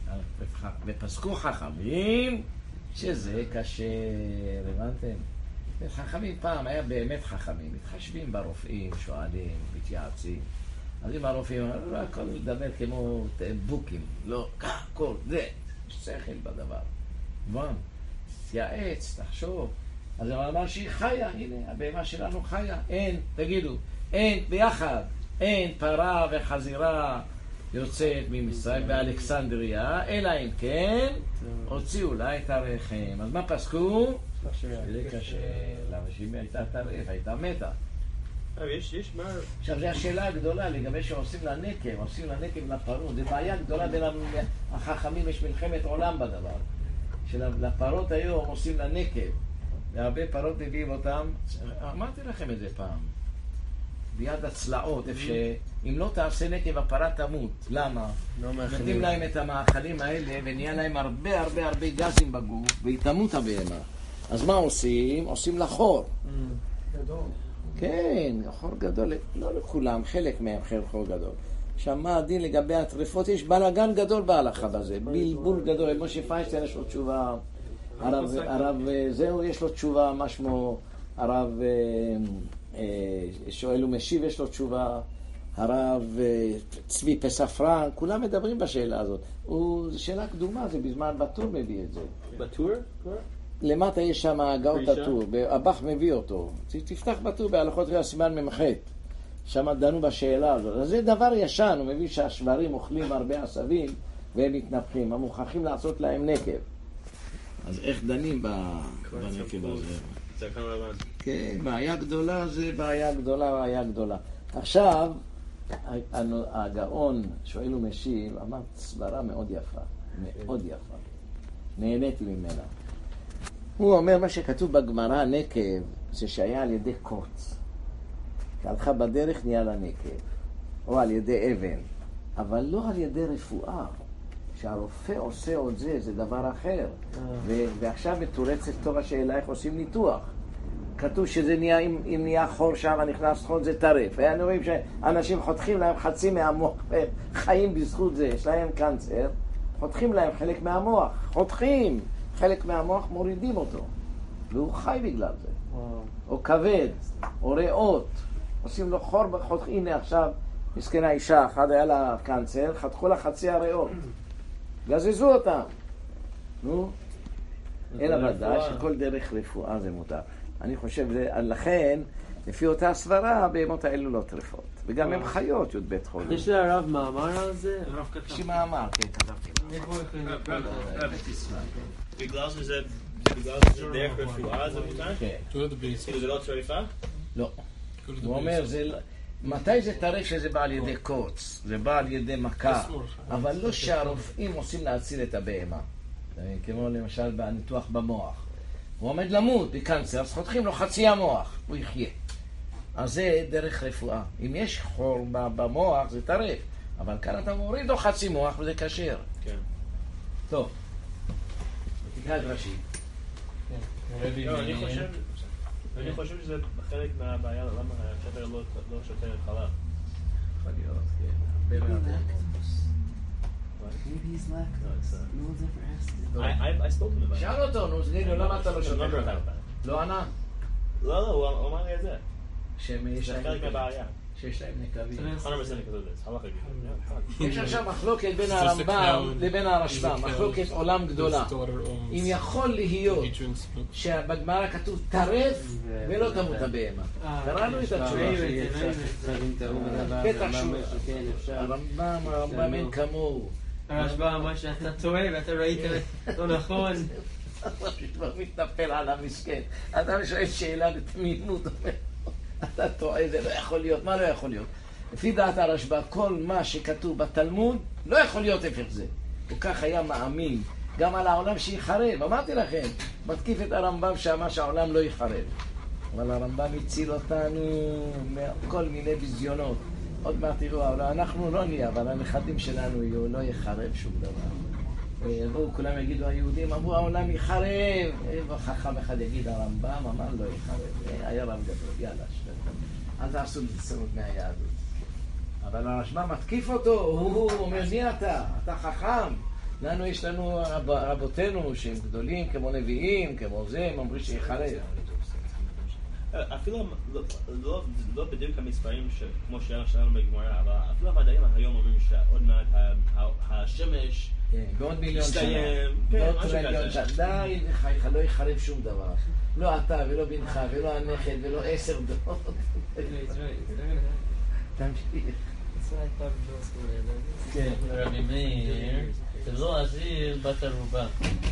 ופסקו חכמים שזה קשה, הבנתם? חכמים פעם היה באמת חכמים, מתחשבים ברופאים, שואלים, מתייעצים. אז אם הרופאים אמרו, לא הכל לדבר כמו בוקים, לא, כך, כל, זה, יש שכל בדבר. בואו, תייעץ, תחשוב. אז הוא אמר שהיא חיה, הנה, הבהמה שלנו חיה. אין, תגידו, אין, ביחד, אין פרה וחזירה יוצאת ממצרים באלכסנדריה, אלא אם כן, הוציאו לה את הרחם. אז מה פסקו? זה קשה, למה שאם הייתה טרף, הייתה מתה. עכשיו, זו השאלה הגדולה לגבי שעושים לה נקב, עושים לה נקב לפרות. זו בעיה גדולה בין החכמים, יש מלחמת עולם בדבר. שלפרות היום עושים לה נקב, והרבה פרות מביאים אותם, אמרתי לכם את זה פעם, ביד הצלעות, איפה שאם לא תעשה נקב הפרה תמות. למה? נותנים להם את המאכלים האלה ונהיה להם הרבה הרבה הרבה גזים בגוף והיא תמות הבהמה. אז מה עושים? עושים לה חור. גדול. כן, חור גדול, לא לכולם, חלק מהם חור גדול. עכשיו מה הדין לגבי הטרפות? יש בלגן גדול בהלכה בזה, בלבול גדול. משה פייסטר יש לו תשובה, הרב, הרב זהו יש לו תשובה, מה שמו הרב שואל ומשיב יש לו תשובה, הרב צבי פספרן, כולם מדברים בשאלה הזאת. זו שאלה קדומה, זה בזמן בטור מביא את זה. בטור? למטה יש שם הגאות הטור, הבח מביא אותו. תפתח בטור בהלכות ראה סימן ממחת. שם דנו בשאלה הזאת. אז זה דבר ישן, הוא מביא שהשברים אוכלים הרבה עשבים והם מתנפחים, הם מוכרחים לעשות להם נקב. אז איך דנים בנקב הזה? צרכן לבן. כן, בעיה גדולה זה בעיה גדולה, בעיה גדולה. עכשיו, הגאון שואל ומשיב, אמר סברה מאוד יפה, מאוד יפה. נהניתי ממנה. הוא אומר מה שכתוב בגמרא, נקב, זה שהיה על ידי קוץ. שהלכה בדרך נהיה לה נקב, או על ידי אבן, אבל לא על ידי רפואה. שהרופא עושה עוד זה, זה דבר אחר. ו- ועכשיו מתורצת טוב השאלה איך עושים ניתוח. כתוב שזה נהיה, אם, אם נהיה חור שם, נכנס חור, זה טרף. ואני רואים שאנשים חותכים להם חצי מהמוח, והם חיים בזכות זה, יש להם קנצר, חותכים להם חלק מהמוח, חותכים חלק מהמוח, מורידים אותו. והוא חי בגלל זה. וואו. או כבד, או ריאות. עושים לו חור בחותך, הנה עכשיו, מסכנה אישה אחת, היה לה קנצר, חתכו לה חצי הריאות. גזזו אותם. נו, אלא ודאי שכל דרך רפואה זה מותר. אני חושב, לכן, לפי אותה סברה, בהמות האלו לא טרפות. וגם הם חיות, י' בית חולים. יש לרב מאמר על זה? יש לי מאמר, כן, כתבתי. בגלל שזה דרך רפואה זה מותר? כן. זה לא טרפה? לא. הוא אומר, מתי זה טרף שזה בא על ידי קוץ? זה בא על ידי מכה. אבל לא שהרופאים עושים להציל את הבהמה. כמו למשל בניתוח במוח. הוא עומד למות בקנצר, אז חותכים לו חצי המוח, הוא יחיה. אז זה דרך רפואה. אם יש חור במוח, זה טרף. אבל כאן אתה מוריד לו חצי מוח וזה כשר. כן. טוב. תקרא את רש"י. אני חושב... אני חושב שזה חלק מהבעיה, למה השטר לא שותה חלב. יכול להיות, כן. הרבה מאוד. Maybe he's lactose. No one's ever asked him. I, I spoke to him about it. שאל אותו, נו, תגיד לו, למה אתה לא שותה חלב? חלב? לא ענה? לא, לא, הוא אמר לי את זה. שיש זה להם חלק מהבעיה. שיש להם נקבים. מאה אחוז כתוב את זה, הלכה גיד. יש עכשיו מחלוקת בין הרמב"ם לבין הרשב"ם, מחלוקת עולם גדולה. אם יכול להיות שבגמרא כתוב טרף ולא תמות הבהמה. קראנו את התשובה. בטח שהוא. הרמב"ם, הרמב"ם אין כמוהו. הרשב"ם אמר שאתה טועה ואתה ראית לא נכון. אתה מתנפל על המסכן. אדם שואל שאלה בתמימות, אומר, אתה טועה, זה לא יכול להיות. מה לא יכול להיות? לפי דעת הרשב"ם, כל מה שכתוב בתלמוד לא יכול להיות הפך זה. הוא כך היה מאמין גם על העולם שיחרב. אמרתי לכם, מתקיף את הרמב"ם שאמר שהעולם לא יחרב. אבל הרמב"ם הציל אותנו מכל מיני ביזיונות. עוד מעט תראו, אנחנו לא נהיה, אבל הנכדים שלנו יהיו, לא יחרב שום דבר. יבואו, כולם יגידו, היהודים אמרו, העולם יחרב. חכם אחד יגיד, הרמב"ם אמר, לא יחרב. היה רב גדול, יאללה, שווה. אל תעשו לצרות מהיהדות. אבל הרשב"ם מתקיף אותו, הוא אומר, מי אתה? אתה חכם. לנו יש לנו רבותינו שהם גדולים, כמו נביאים, כמו זה, הם אומרים שיחרב. אפילו לא בדיוק המספרים כמו שהיה שלנו בגמרא, אבל אפילו המדעים היום אומרים שעוד מעט השמש בעוד מיליון שנה, בעוד מיליון שנה, די וחייך, לא יחרב שום דבר. לא אתה ולא בנך ולא הנכד ולא עשר דורות. תמשיך. כן, רבי מאיר, זה לא אזיר בת ערובה.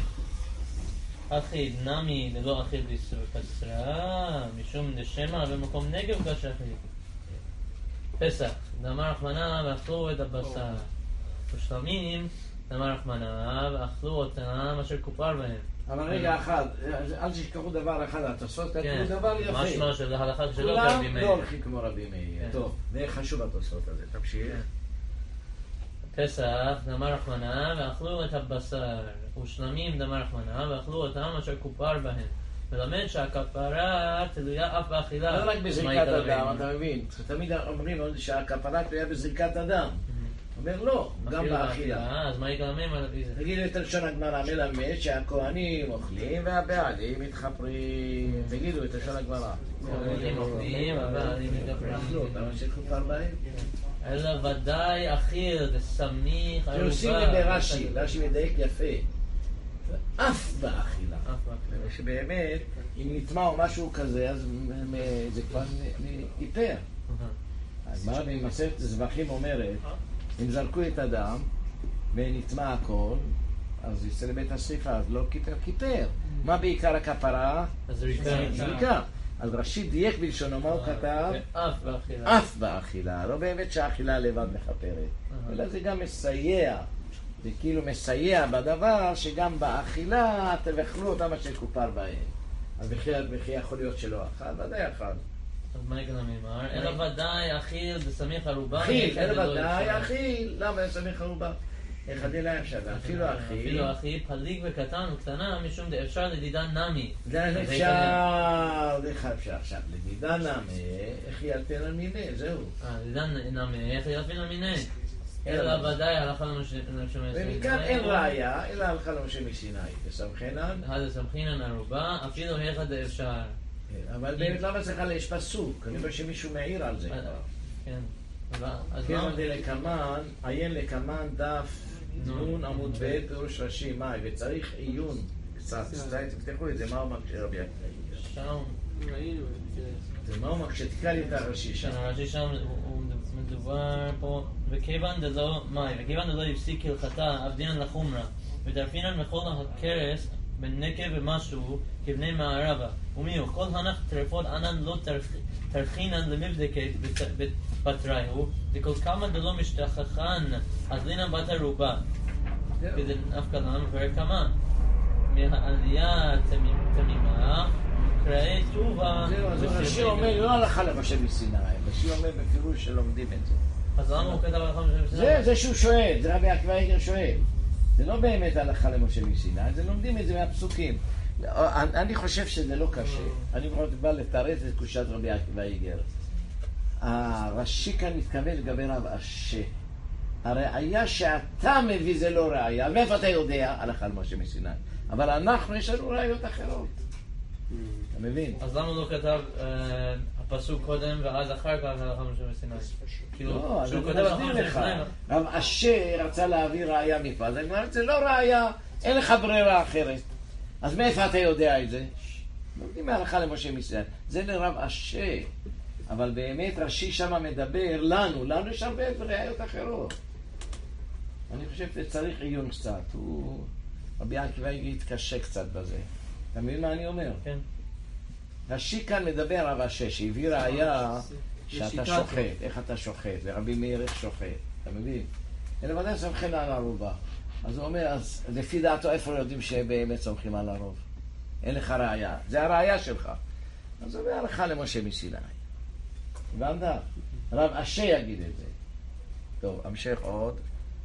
אחיד נמי ללא אחיד איסור קצרה, משום דשמא במקום נגב כשחיד. פסח, דאמר רחמנא ואכלו את הבשר. ושלמים, דאמר רחמנא ואכלו אותם אשר כופר בהם. אבל רגע אחד, אל תשכחו דבר אחד, התוספות כתבו דבר יפה. משמע של ההלכה שלא כרבי מאיר. מאיר. כולם לא הולכים כמו רבי מאיר. טוב, זה חשוב התוספות הזה, תמשיך. פסח, דאמר רחמנא ואכלו את הבשר. ושלמים, דאמר רחמנא ואכלו אותם אשר כופר בהם. מלמד שהכפרה תלויה אף באכילה. לא רק בזריקת אדם, אתה מבין? תמיד אומרים שהכפרה תלויה בזריקת אדם. אומר לא, גם באכילה. אז מה יגלמם על זה? תגיד את לשון הגמרא, מלמד שהכהנים אוכלים והבעלים מתחפרים. תגידו את לשון הגמרא. הכהנים אוכלים והבעלים מתחפרים. למה שכופר בהם? אלא ודאי אכיל דסמיך ערובה. שעושים לרש"י, רש"י מדייק יפה. אף באכילה. שבאמת, אם נטמע או משהו כזה, אז זה כבר ייפר. הגמרא במסכת זבחים אומרת, אם זרקו את הדם ונטמע הכל, אז יצא לבית השריפה, אז לא כיפר, כיפר. מה בעיקר הכפרה? זריקה. אז רש"י דייק בלשונו, מה הוא כתב? אף באכילה. אף באכילה. לא באמת שהאכילה לבד מחפרת. אלא זה גם מסייע. זה כאילו מסייע בדבר שגם באכילה תבחלו אותם אשר כופר בהם. אז בכי יכול להיות שלא אכל, ודאי אכל. אז מה יגנע ממר? אלא ודאי אכיל דסמיך ערובה. אכיל, אלא ודאי אכיל. למה דסמיך ערובה? איך הדין אפשר, אפילו אחי. אפילו אחי פליג וקטן וקטנה, משום דאפשר לדידן נמי. זה אפשר, איך אפשר עכשיו, לדידן נמי, איך ילפן על מיני, זהו. אה, לדידן נמי, איך ילפן על מיני. אלא ודאי הלכה למשה מסיני. ומכאן אין ראיה, אלא הלכה למשה מסיני. וסמכינן? הדה סמכינן ערובה, אפילו איך דאפשר. אבל באמת למה צריך יש פסוק? אני רואה שמישהו מעיר על זה כבר. כן. כן, זה לקמן, עיין לקמן דף נון עמוד ב' פירוש רש"י, מאי, וצריך עיון קצת, תפתחו את זה, מה הוא מקשה רבי עקיבא? שם, מה הוא מקשה? תקרא לי את הרש"י שם. הרש"י שם הוא מדובר פה, וכיוון דלא, מאי, וכיוון דלא הפסיק הלכתה, אבדינן לחומרה, ותרפינן מכל הכרס, בנקב ומשהו, כבני מערבה. ומיהו, כל הנח טרפות ענן לא תרחינן למבדקת בתראיהו, וכל כמה דלא משתכחן, אז לינן בת ערובה. וזה נפקא למה מפרק כמה. מהעלייה תמימה, קראי טובה. זהו, אז רש"י אומר, לא הלכה למשה מסיני, רש"י אומר בפירוש שלומדים את זה. אז למה הוא כתב הלכה למשה מסיני? זה, זה שהוא שואל, זה רבי עקיבא איגר שואל. זה לא באמת הלכה למשה מסיני, זה לומדים את זה מהפסוקים. אני חושב שזה לא קשה. אני בא לתרץ את קושת רבי עקיבא איגר. הרש"י כאן מתכוון לגבי רב אשי. הראיה שאתה מביא זה לא ראיה. מאיפה אתה יודע? הלכה למשה מסיני. אבל אנחנו, יש לנו ראיות אחרות. אתה מבין? אז למה לא כתב הפסוק קודם ואז אחר כך הלכה למשה מסיני? לא, אז אני מסביר לך. רב אשי רצה להביא ראיה מפה. אז אני אומר, זה לא ראיה, אין לך ברירה אחרת. אז מאיפה אתה יודע את זה? לומדים מהלכה למשה מסיני. זה לרב אשי. אבל באמת רש"י שם מדבר לנו, לנו יש הרבה ראיות אחרות. אני חושב שצריך עיון קצת. הוא... רבי עקיבא יתקשה קצת בזה. אתה מבין מה אני אומר? כן. רש"י כאן מדבר רב אשי, שהביא ראיה שאתה שוחט, איך אתה שוחט, ורבי מאיר איך שוחט, אתה מבין? אלא ודאי סומכים על ערובה. אז הוא אומר, אז לפי דעתו איפה יודעים שבאמת סומכים על הרוב? אין לך ראיה, זה הראיה שלך. אז הוא אומר הלכה למשה מסיני. הבנת? רב אשי יגיד את זה. טוב, המשך עוד.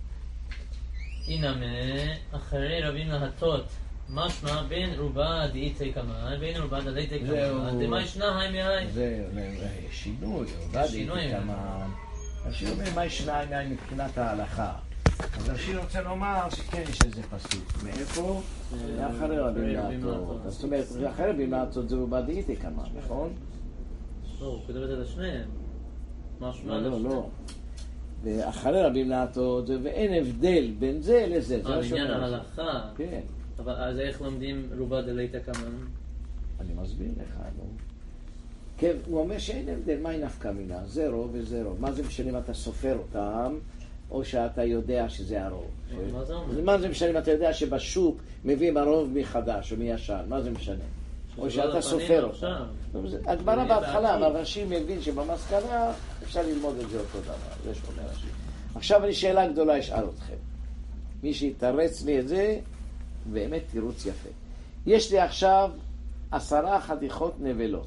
הנה אחרי רבים להטות, משמע בין רובה דאיתי כמה, בין רובה דאיתי כמה, דמה ישנה היי מהי? זה שינוי, רובה דאיתי כמה. רש"י אומר מה ישנה היי מהי מבחינת ההלכה. אז רש"י רוצה לומר שכן יש איזה פסוק. מאיפה? לאחרי רבים להטות. זאת אומרת, לאחרי רבים להטות זה רובה דאיתי כמה, נכון? לא, הוא כתב את זה לשניהם. לא, לא, לא. ואחרי רבים להטות, ואין הבדל בין זה לזה. אה, בעניין ההלכה. כן. אבל אז איך לומדים רובה דאיתי כמה? אני מסביר לך, נו. כן, הוא אומר שאין הבדל, מהי נפקא מינה? זה רוב וזה רוב. מה זה משנה אם אתה סופר אותם, או שאתה יודע שזה הרוב? מה זה אומר? מה זה משנה אם אתה יודע שבשוק מביאים הרוב מחדש או מישן? מה זה משנה? או שאתה סופר אותם. הגברה בהתחלה, אבל רש"י מבין שבמסקנה אפשר ללמוד את זה אותו דבר. יש אומר רש"י. עכשיו אני שאלה גדולה אשאל אתכם. מי שיתרץ לי את זה, באמת תירוץ יפה. יש לי עכשיו עשרה חתיכות נבלות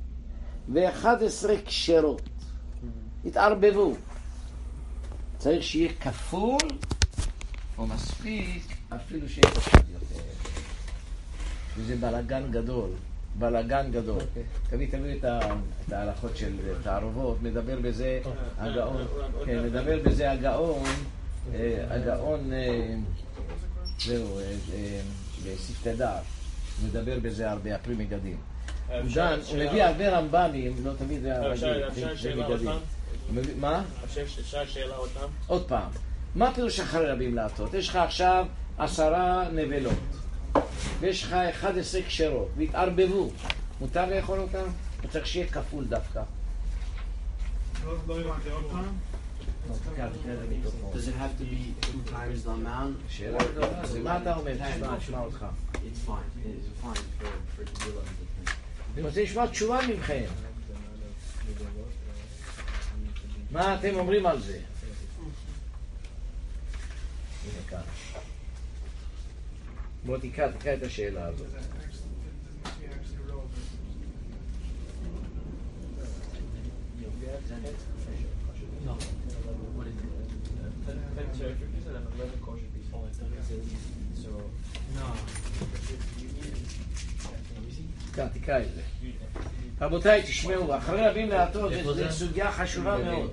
ואחד עשרה קשרות. התערבבו. צריך שיהיה כפול או מספיק אפילו שיהיה קצת יותר. וזה בלגן גדול. בלגן גדול. תביא, תביא את ההלכות של תערובות, מדבר בזה הגאון, כן, מדבר בזה הגאון, הגאון, זהו, בספרי דעת, מדבר בזה הרבה, הפרי מגדים. הוא מביא הרבה רמב"מים, לא תמיד זה מגדים. מה? אפשר שאלה עוד פעם? עוד פעם. מה פירוש אחרי רבים להטות? יש לך עכשיו עשרה נבלות. ויש לך אחד עשרה קשרות, והתערבבו. מותר לאכול אותם? אתה צריך שיהיה כפול דווקא. לא הבנתי עוד פעם. Does it have to be two times the amount? שאלה גדולה, זה מה אתה אומר? תשמע, תשמע אותך. It's fine. It's fine for, for to deal with it. אני רוצה לשמוע תשובה מכם. מה אתם אומרים על זה? הנה כאן. בוא תקרא, תקרא את השאלה הזאת. No. What is it? ten cherry cookies and eleven kosher So, no. כאן, תקרא את זה. רבותיי, תשמעו, אחרי רבים להטות, זו סוגיה חשובה מאוד.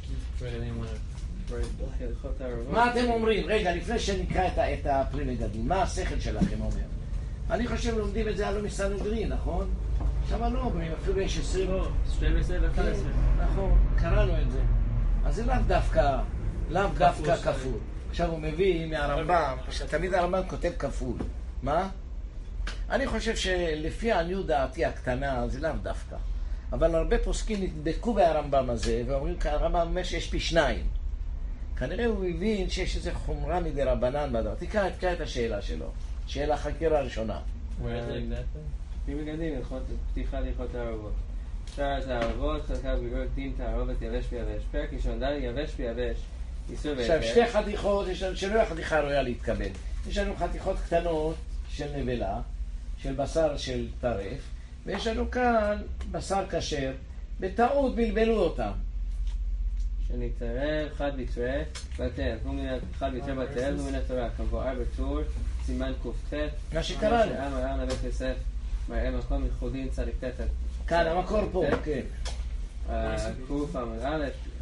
מה אתם אומרים? רגע, לפני שנקרא את הפרי מגדים, מה השכל שלכם אומר? אני חושב לומדים את זה על מסנהדרין, נכון? שם לא אומרים, אפילו יש עשרים, שתים עשרה ואחת עשרה. נכון, קראנו את זה. אז זה לאו דווקא, לאו דווקא כפול. עכשיו הוא מביא מהרמב"ם, תמיד הרמב"ם כותב כפול. מה? אני חושב שלפי עניות דעתי הקטנה זה לאו דווקא. אבל הרבה פוסקים נדבקו בהרמב"ם הזה, ואומרים שהרמב"ם אומר שיש פי שניים. כנראה הוא מבין שיש איזו חומרה מדי רבנן בדבר. תקרא, תקרא את השאלה שלו. שאלה חקירה ראשונה. פרי מגדים, פתיחה להלכות תערובות. שער תערובות, חלקה בירור דין תערובת יבש ביבש. פרק ראשון ד' יבש ביבש. איסור והיתר. עכשיו שתי חתיכות, יש לנו שלא החתיכה ראויה להתקבל. יש לנו חתיכות קטנות של נבלה, של בשר של טרף, ויש לנו כאן בשר כשר. בטעות בלבלו אותם. שנתערב, חד בתרי, בטל. חד בתרי בטל, הוא מן התורה. כמבואר בטור, סימן ק"ח. מה שקראנו. שאמר רב נבית יוסף, מראה מקום ייחודי צדיק תתת. כאן, המקור פה, כן. קוף עמוד א',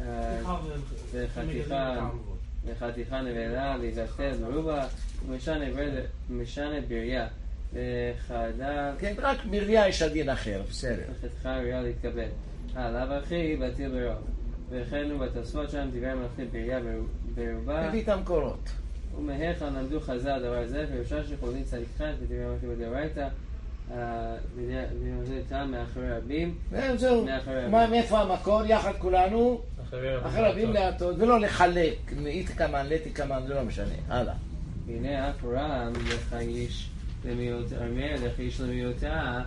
וחתיכה נבלה, להיבטל מרובה, ומשנה בריה. וחדה... כן, רק בריה יש הדין אחר, בסדר. וחתיכה ראויה להתקבל. הלאו אחי, בטיל ברוב. וכן הוא בתוספות שם דיבר מלאכתי בריה ברובה. מביא את המקורות. ומהיכן למדו חז"ל הדבר הזה, פירושה שחולין צדיק חד, ותראה מלאכתי בדאורייתא, וזה טעם מאחורי רבים. זהו, מאיפה המקור? יחד כולנו, אחרי רבים להטות, ולא לחלק, מאית כמן, לתי כמן, זה לא משנה. הלאה. והנה אף רם לחייש למיעוטה, אומר לחייש למיעוטה,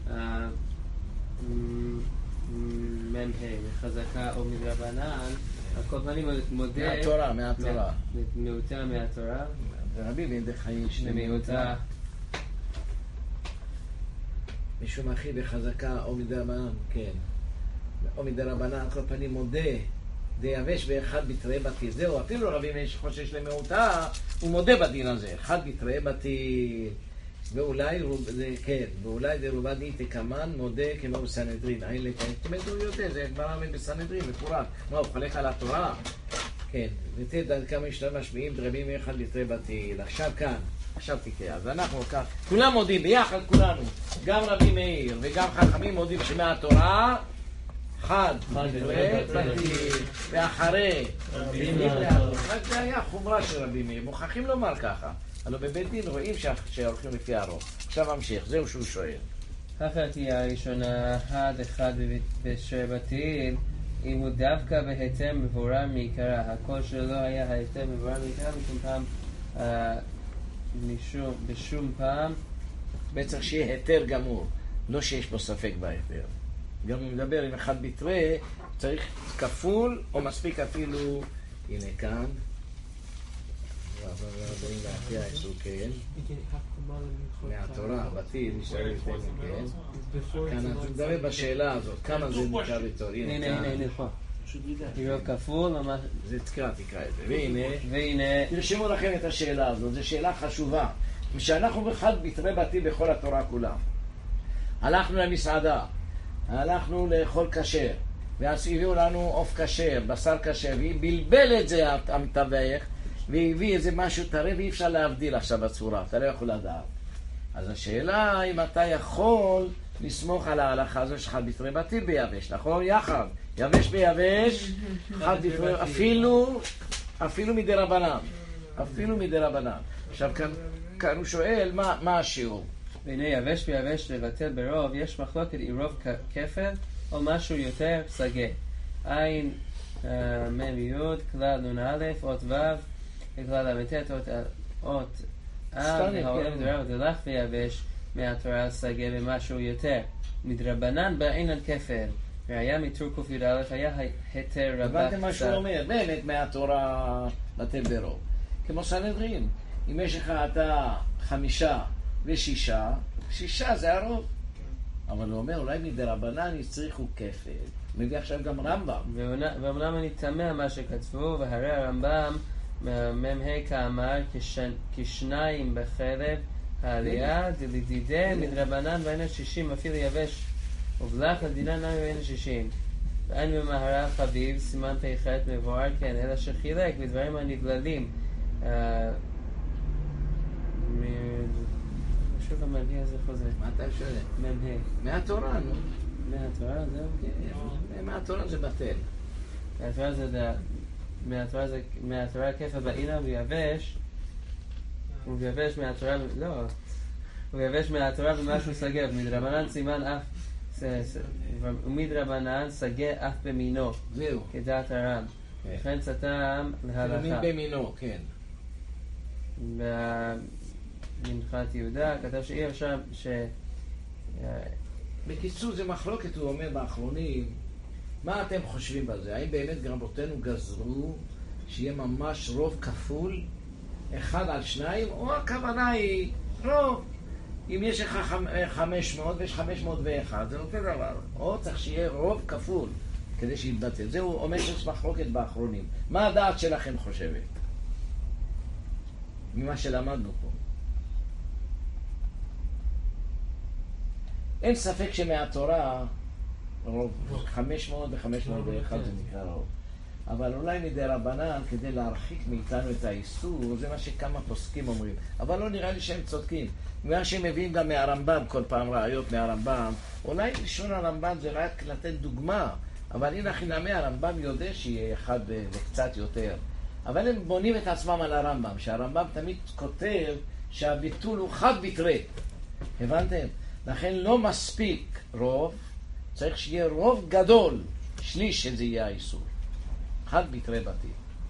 מ"ה, חזקה או מדרבנן, על כל פנים מודה... מהתורה, מהתורה. מיעוטה מהתורה. ורבי ואינדך חייש למיעוטה. משום אחי בחזקה או מדרבנן, כן. או מדרבנן, על כל פנים מודה. די יבש ואחד בתרי בתי. זהו, אפילו רבי מאיר חושש למיעוטה, הוא מודה בדין הזה. אחד בתרי בתי. ואולי, זה, כן, ואולי דרובה דיתי כמן מודה כמו בסנהדרין. אין לכאן, תמדו יותר, זה כבר עמד בסנהדרין, מפורט. מה, הוא חלק על התורה? כן, ותדע כמה ישלם משמיעים דרבים מאחד בתרי בתי. עכשיו כאן, עכשיו תקרא. אז אנחנו כאן, כולם מודים ביחד, כולנו. גם רבי מאיר וגם חכמים מודים שמהתורה, חד, בתרי בתי, ואחרי, רק זה היה חומרה של רבי מאיר. מוכרחים לומר ככה. הלוא בבית דין רואים שהולכים לפי הרוב. עכשיו ממשיך, זהו שהוא שואל. אחת תהיה הראשונה, אחד אחד בשרי בתים, אם הוא דווקא בהיתר מבורר מעיקרה. הכל שלא היה ההיתר מבורר מעיקרה, משום פעם, משום, בשום פעם. בצריך שיהיה היתר גמור, לא שיש בו ספק בהיתר. גם אם מדבר עם אחד בתרי, צריך כפול, או מספיק אפילו, הנה כאן. הבאים להכריע עיסוקיהם מהתורה, בתיל, נשאר יותר מכן. כאן אנחנו מדבר בשאלה הזאת, כמה זה נקרא בתור. הנה, הנה, הנה, הנה. תראו כפול, ממש... זה תקרא, תקרא את זה. והנה, והנה... תרשמו לכם את השאלה הזאת, זו שאלה חשובה. כשאנחנו בכלל בתרי בתיל בכל התורה כולה. הלכנו למסעדה, הלכנו לאכול כשר, ואז הביאו לנו עוף כשר, בשר כשר, והיא בלבל את זה המתווך, והביא איזה משהו טרי ואי אפשר להבדיל עכשיו בצורה, אתה לא יכול לדעת. אז השאלה אם אתה יכול לסמוך על ההלכה הזו שלך בתרי בתיל ביבש, נכון? יחד, יבש ביבש, אפילו, אפילו מדי רבנן, אפילו מדי רבנן. עכשיו כאן, כאן הוא שואל מה, מה השיעור? והנה יבש ביבש לבטל ברוב, יש מחלוקת עירוב כפל או משהו יותר סגה. עין מם יוד, כלל נון א', אות ו', וכלל המתת אות אב, והעולם דרב דלך ויבש מהתורה סגה במשהו יותר. מדרבנן באינן כפל. והיה מטור קוף י' א', היה היתר רבה. הבנתם מה שהוא אומר, באמת מהתורה בטל ברוב. כמו סנהדרין, אם יש לך אתה חמישה ושישה, שישה זה הרוב. אבל הוא אומר, אולי מדרבנן יצריכו כפל. מביא עכשיו גם רמב"ם. ואומנם אני תמה מה שכתבו, והרי הרמב"ם מ"ה כאמר, כשניים בחרב העלייה, דלדידי מדרבנן ואין שישים, אפילו יבש ובלח לדינן נמי ואין שישים. ואין במהרה חביב, סימן פ"ח מבואר כן, אלא שחילק בדברים הנגללים. שוב המביא הזה חוזר. מה אתה שואל? מ"ה. מהתורה, נו. מהתורה, זהו? מהתורה זה בטל. מהתורה זה דה... מהתורה זה... מהתורה כיפה בעינה ויבש. ויבש מהתורה... לא. ויבש מהתורה במשהו סגר. מדרבנן סימן אף... ומדרבנן סגה אף במינו. זהו. כדעת הרב. לכן סתם להלכה. מין במינו, כן. במנחת יהודה כתב שאי אפשר ש... בקיצור זה מחלוקת, הוא אומר באחרונים, מה אתם חושבים בזה? האם באמת רבותינו גזרו שיהיה ממש רוב כפול, אחד על שניים, או הכוונה היא רוב? אם יש לך חמש מאות ויש חמש מאות ואחת, זה לא אותו דבר. או צריך שיהיה רוב כפול כדי שיתבטל. זהו אומר שיש מחלוקת באחרונים. מה הדעת שלכם חושבת? ממה שלמדנו פה. אין ספק שמהתורה רוב, חמש מאות וחמש מאות ואחת זה נקרא רוב. אבל אולי מדי רבנן, כדי להרחיק מאיתנו את האיסור, זה מה שכמה פוסקים אומרים. אבל לא נראה לי שהם צודקים. מה שהם מביאים גם מהרמב"ם, כל פעם ראיות מהרמב"ם, אולי לשון הרמב"ם זה רק לתת דוגמה, אבל הנה חינמי הרמב"ם יודע שיהיה אחד וקצת יותר. אבל הם בונים את עצמם על הרמב"ם, שהרמב"ם תמיד כותב שהביטול הוא חד בתרי. הבנתם? לכן לא מספיק רוב, צריך שיהיה רוב גדול, שליש שזה יהיה האיסור. חד בתרי בתים.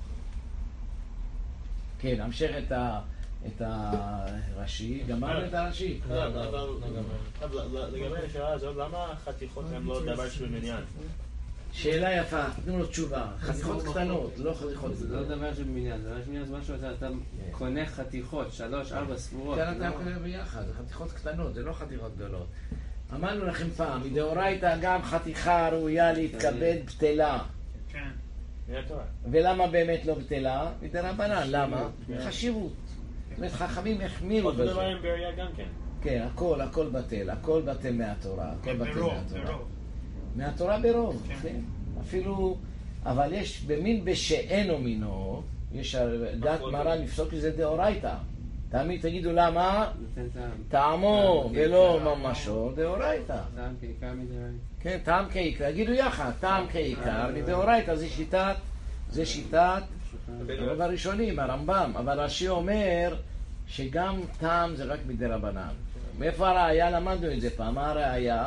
כן, המשך את ה... את הרש"י, גמרנו את הרש"י. אבל לגבי השאלה הזאת, למה החתיכות הן לא דבר שבמניין? שאלה יפה, תנו לו תשובה. חתיכות קטנות, לא חתיכות גדולות. זה לא דבר שבמניין, דבר שבמניין זה משהו, אתה קונה חתיכות, שלוש, ארבע ספורות. כאן אתה קונה ביחד, זה חתיכות קטנות, זה לא חתיכות גדולות. אמרנו לכם פעם, מדאורייתא גם חתיכה ראויה להתכבד בטלה. כן. ולמה באמת לא בטלה? מדרבנן, למה? חשיבות. זאת אומרת, חכמים החמירו בזה. אותו דבר עם בראייה גם כן. כן, הכל, הכל בטל, הכל בטל מהתורה, הכל בטל מהתורה. מהתורה ברוב, כן. אפילו, אבל יש במין בשאינו מינו, יש דעת מרן לפסוק לזה דאורייתא. תמיד תגידו למה? טעמו ולא ממשו, דאורייתא. טעם כעיקר מדאורייתא. כן, טעם כעיקר, תגידו יחד, טעם כעיקר מדאורייתא, זה שיטת, זה שיטת רוב הראשונים, הרמב"ם, אבל רש"י אומר שגם טעם זה רק מדרבנן. מאיפה הראיה? למדנו את זה פעם, מה הראיה?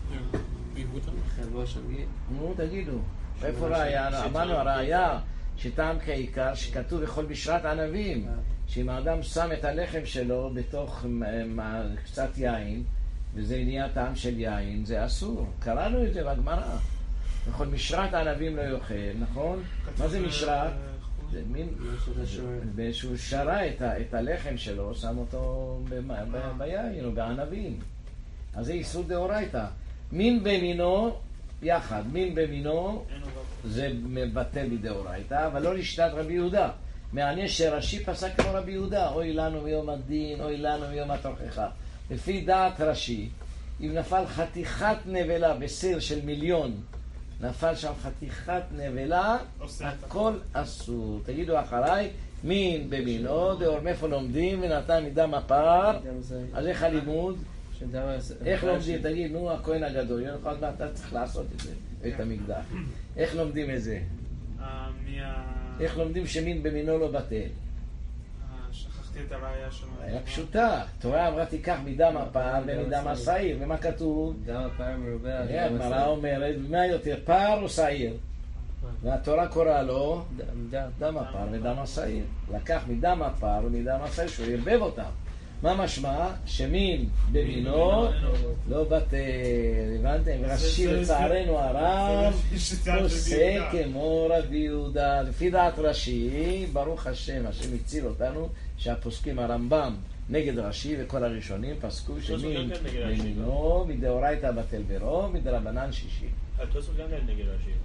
נו, תגידו, איפה הראיה? אמרנו הראיה שטעם כעיקר שכתוב בכל בשרת ענבים, שאם האדם שם את הלחם שלו בתוך קצת יין וזה נהיה טעם של יין, זה אסור. קראנו את זה בגמרא. בכל משרת ענבים לא יאכל, נכון? מה זה משרת? זה מין, באיזשהו שרה את הלחם שלו, שם אותו ביין או בענבים. אז זה איסור דאורייתא. מין במינו, יחד, מין במינו, זה מבטל מדאורייתא, אבל לא לשתת רבי יהודה. מעניין שרש"י פסק כמו רבי יהודה, אוי לנו מיום הדין, אוי לנו מיום התוכחה. לפי דעת רש"י, אם נפל חתיכת נבלה בסיר של מיליון, נפל שם חתיכת נבלה, הכל אסור. תגידו אחריי, מין במינו, דאור מאיפה לומדים ונתן מדם הפר. אז איך הלימוד? איך לומדים? תגיד, נו, הכהן הגדול, יוכל מה אתה צריך לעשות את זה, את המקדש. איך לומדים את זה? איך לומדים שמין במינו לא בטל? שכחתי את הראייה שלו. היה פשוטה. תורה אמרה תיקח מדם הפר ומדם השעיר. ומה כתוב? דם הפר מרובה. הגמרא אומרת, מה יותר, פר או שעיר? והתורה קוראה לו דם הפר ודם השעיר. לקח מדם הפר ומדם השעיר שהוא ירבב אותם. מה משמע? שמין במינו לא בטל. הבנתם? ורש"י לצערנו הרב עושה כמו רבי יהודה. לפי דעת רש"י, ברוך השם, השם הציל אותנו, שהפוסקים הרמב"ם נגד רש"י וכל הראשונים פסקו שמין במינו מדאורייתא בטל ברוב, מדרבנן שישי. התוספות גם נגד רש"י.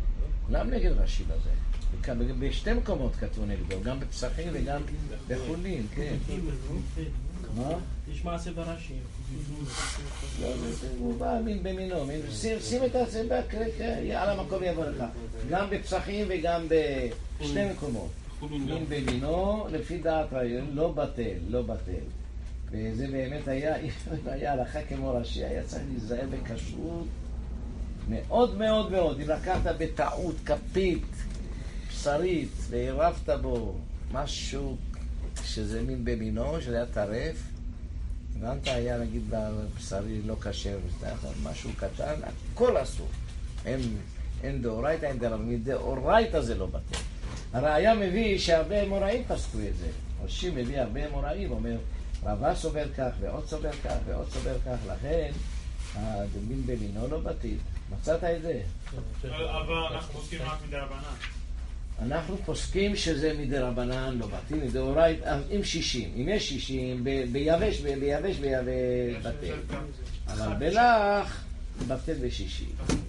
כולם נגד רש"י בזה. בשתי מקומות כתבו נגדו, גם בפסחים וגם בחולין, כן. מה? יש מעשה ברש"י. לא, הוא בא מין במינו, שים את זה על המקום יבוא לך. גם בפסחים וגם בשתי מקומות. מין במינו, לפי דעת רעיון, לא בטל, לא בטל. וזה באמת היה, אם היה הלכה כמו רש"י, היה צריך להיזהר בכשרות מאוד מאוד מאוד. אם לקחת בטעות כפית, בשרית, והרבת בו משהו שזה מין במינו, שזה היה טרף, הבנת, היה נגיד בבשרי לא כשר, משהו קטן, הכל אסור. אין, אין דאורייתא, אין דרבנן, מדאורייתא זה לא בטל. הראיה מביא שהרבה אמוראים פסקו את זה. רש"י מביא הרבה אמוראים, אומר, רבא סובר כך, ועוד סובר כך, ועוד סובר כך, לכן הדמין במינו לא בטל. מצאת את זה? אבל אנחנו פוסקים רק מדרבנן. אנחנו פוסקים שזה מדרבנן לא בטל, מדאורייתא, עם שישים. אם יש שישים, ביבש, ביבש, ביבש, בטל. אבל בלח, בטל בשישים.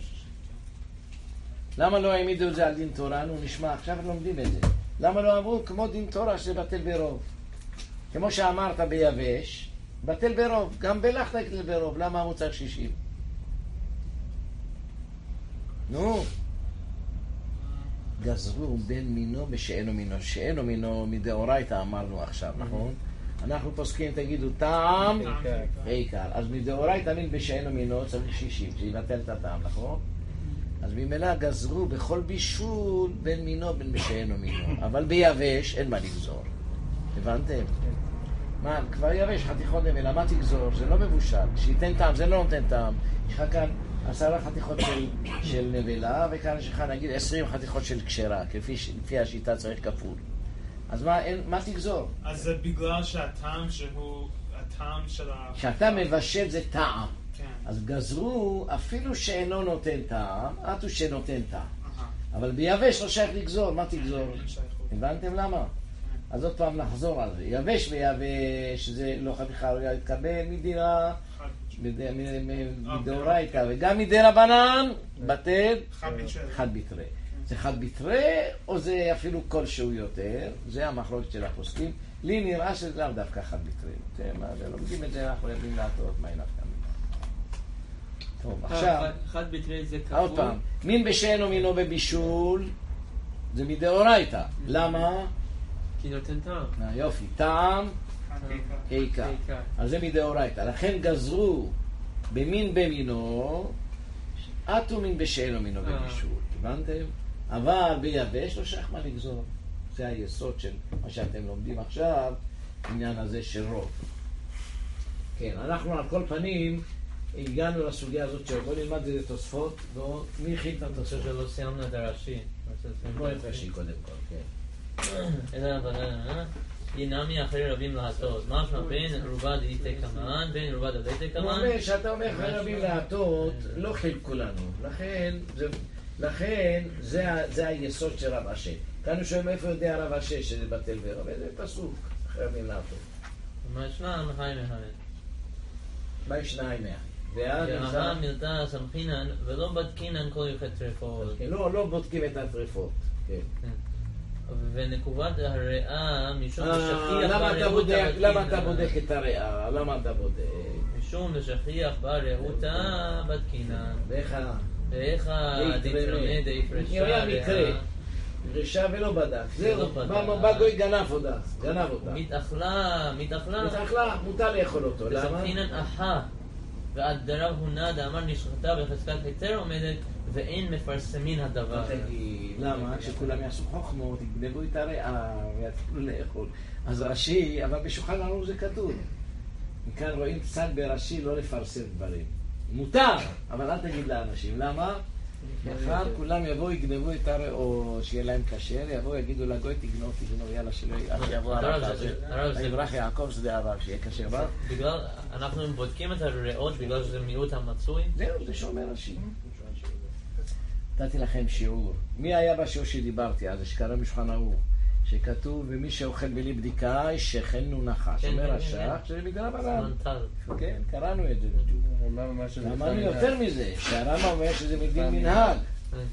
למה לא העמידו את זה על דין תורה? נו, נשמע, עכשיו לומדים את זה. למה לא אמרו כמו דין תורה שזה בטל ברוב? כמו שאמרת ביבש, בטל ברוב. גם בלח תקל ברוב. למה הוא צריך שישים? נו. גזרו בין מינו בשאינו מינו. שאינו מינו מדאורייתא אמרנו עכשיו, נכון? אנחנו פוסקים, תגידו, טעם עיקר. אז מדאורייתא מין בשאינו מינו צריך שישים, שיבטל את הטעם, נכון? אז ממילא גזרו בכל בישול בין מינו בין בשאינו מינו. אבל ביבש אין מה לגזור. הבנתם? מה, כבר יבש חתיכות נבלה, מה תגזור? זה לא מבושל. שייתן טעם, זה לא נותן טעם. יש לך כאן עשרה חתיכות של, של נבלה, וכאן יש לך נגיד עשרים חתיכות של כשרה, כפי לפי השיטה צריך כפול. אז מה, אין, מה תגזור? אז זה בגלל שהטעם שהוא, הטעם של ה... שאתה מבשל זה טעם. כן. אז גזרו, אפילו שאינו נותן טעם, עטו שנותן טעם. אבל ביבש לא שייך לגזור, מה תגזור? הבנתם למה? אז עוד פעם נחזור על זה. יבש ויבש, זה לא חתיכה ראויה להתקבל מדירה, מדאורייתא, וגם מדרבנן, בטל, חד בתרי. זה חד בתרי, או זה אפילו כלשהו יותר, זה המחלוקת של הפוסקים. לי נראה שזה לאו דווקא חד בתרי. זה לומדים את זה, אנחנו יודעים להטעות מה אין אף פעם. טוב, עכשיו, חד בתרי זה כפול. עוד פעם, מין בשאינו מינו בבישול, זה מדאורייתא. למה? כי נותן טעם. יופי, טעם, עיקר. אז זה מדאורייתא. לכן גזרו במין במינו, עטו מין בשאינו מינו בבישול. הבנתם? אבל ביבש לא שייך מה לגזור. זה היסוד של מה שאתם לומדים עכשיו, העניין הזה של רוב. כן, אנחנו על כל פנים הגענו לסוגיה הזאת של בוא נלמד את זה תוספות, מי הכין את התוספות? שלא סיימנו את הרש"י. בוא את רש"י קודם כל, כן. אלא ינמי אחרי רבים להטות. משמע בין רובה דאיתא קמן, בין רובה דאיתא קמן. הוא אומר שאתה אומר אחרי רבים להטות, לא חילקו לנו. לכן זה היסוד של רב אשי. כאן הוא שואל מאיפה יודע רב אשי שזה בטל ברוב. זה פסוק, אחרי רבים להטות. מה ישנם? חי מהן. מה ישניים מהן? והאהה מילתא סמכינן ולא בדקינן כל יחד טרפות. לא בודקים את הטרפות. כן. ונקובת הריאה משום ששכיח למה אתה בודק את הריאה? למה אתה בודק? משום ששכיח ברעותה בדקינן. ואיך ואיך דתרמי דהפרשה היה מקרה פרשה ולא בדק. זהו, בא גוי גנב אותה. גנב אותה. מתאכלה, מתאכלה. מתאכלה, מותר לאכול אותו. למה? וסמכינן אחת ועד דרב הונא דאמר נשחטה בחזקת היתר עומדת ואין מפרסמין הדבר. למה? כשכולם יעשו חוכמות, יגנבו את הריאה ויתחילו לאכול. אז רש"י, אבל בשולחן ערוך זה כתוב. מכאן רואים קצת ברש"י לא לפרסם דברים. מותר, אבל אל תגיד לאנשים. למה? מחר כולם יבואו, יגנבו את הריאה, או שיהיה להם כשר, יבואו, יגידו לגוי, תגנוב, תגנוב, יאללה, שלא יבוא הרב הזה. יברח יעקב שדה הרב, שיהיה כשר בה. בגלל, אנחנו בודקים את הריאות בגלל שזה מיעוט המצוי? זהו, זה שאומר רש"י. נתתי לכם שיעור. מי היה בשיעור שדיברתי אז, שקרא בשולחן ערוך, שכתוב, ומי שאוכל בלי בדיקה, שכנו נחש. אומר השח, שזה מדרבנן. כן, קראנו את זה. אמרנו יותר מזה, שהרמב"ם אומר שזה מדין מנהג.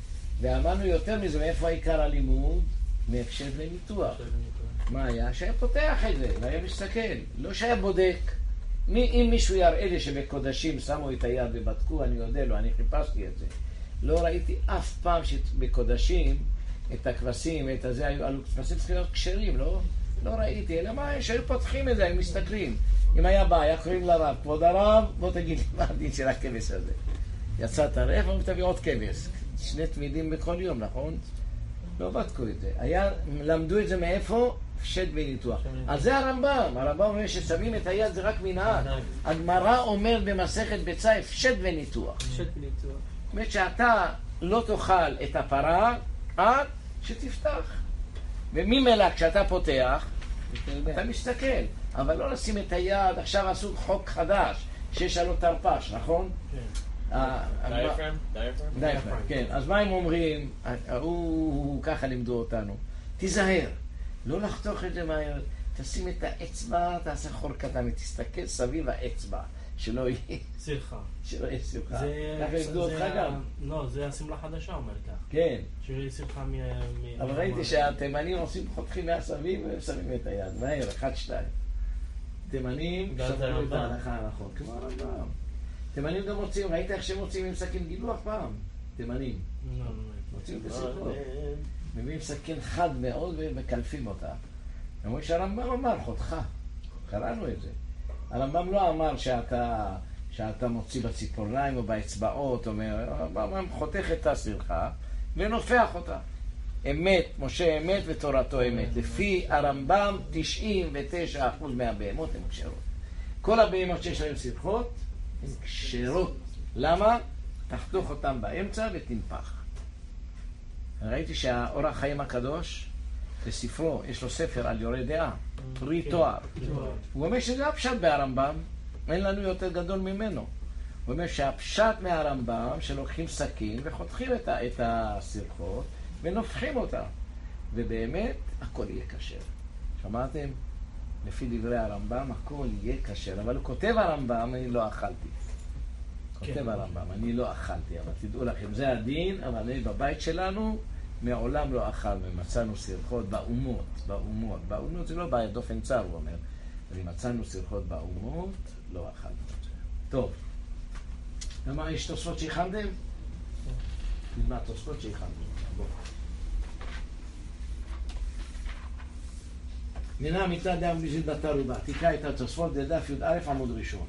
ואמרנו יותר מזה, מאיפה העיקר הלימוד? מהפשט וניתוח. מה היה? שהיה פותח את זה, והיה מסתכל. לא שהיה בודק. מי, אם מישהו יראה לי שבקודשים שמו את היד ובדקו, אני יודע לו, אני חיפשתי את זה. לא ראיתי אף פעם שבקודשים את הכבשים, את הזה, היו כבשים צריכים להיות כשרים, לא? לא ראיתי, אלא מה, שהיו פותחים את זה, היו מסתכלים. אם היה בעיה, קוראים לרב, כבוד הרב, בוא תגיד לי מה הדין של הכבש הזה. יצאת רעב, הוא תביא עוד כבש. שני תמידים בכל יום, נכון? לא בדקו את זה. היה, למדו את זה מאיפה? פשט וניתוח. אז זה הרמב"ם. הרמב"ם אומר ששמים את היד זה רק מנהג. הגמרא אומרת במסכת ביצה פשט וניתוח. פשט וניתוח. זאת אומרת שאתה לא תאכל את הפרה עד שתפתח. וממילא כשאתה פותח, אתה מסתכל. אבל לא לשים את היד, עכשיו עשו חוק חדש, שיש עלו תרפש, נכון? דיאפרם? דיאפרם, כן. אז מה הם אומרים? הוא ככה לימדו אותנו. תיזהר, לא לחתוך את זה מהר, תשים את האצבע, תעשה חור קטן, ותסתכל סביב האצבע, שלא יהיה... סרחה. שלא יהיה סרחה. ככה לימדו אותך גם. לא, זה הסמלה חדשה אומר כך. כן. שיהיה סרחה מ... אבל ראיתי שהתימנים עושים חותכים מהסביב ושמים את היד. מהר, אחד, שתיים. תימנים שמו את ההלכה הנכון, כמו הרמב"ם. תימנים גם מוצאים, ראית איך שהם מוצאים עם סכין גילו אף פעם? תימנים. מוצאים בסרחות. מביאים סכין חד מאוד ומקלפים אותה. אומרים שהרמב"ם אמר, חותך. קראנו את זה. הרמב"ם לא אמר שאתה, שאתה מוציא בציפורניים או באצבעות, הרמב"ם חותך את הסרחה ונופח אותה. אמת, משה אמת ותורתו אמת. לפי הרמב"ם, תשעים ותשעה אחוז מהבהמות הן כשרות. כל הבהמות שיש להן סרחות הן כשרות. למה? תחתוך אותן באמצע ותנפח. ראיתי שהאור החיים הקדוש, בספרו, יש לו ספר על יורה דעה, פרי תואר. הוא אומר שזה הפשט בהרמב"ם, אין לנו יותר גדול ממנו. הוא אומר שהפשט מהרמב"ם, שלוקחים סכין וחותכים את הסרחות, ונופחים אותה. ובאמת, הכל יהיה כשר. שמעתם? לפי דברי הרמב"ם, הכל יהיה כשר. אבל הוא כותב הרמב"ם, אני לא אכלתי. כותב הרמב"ם, אני לא אכלתי. אבל תדעו לכם, זה הדין, אבל אני בבית שלנו, מעולם לא אכל. ומצאנו סרחות באומות, באומות. באומות זה לא בדופן צר, הוא אומר. אבל אם מצאנו סרחות באומות, לא אכלנו. טוב. למה, יש תוספות שהכנתם? נלמד תוספות שהכנתם. בואו. מנה מיתה דם בזיד בתרובה, תקרא את התוספות דף י"א עמוד ראשון.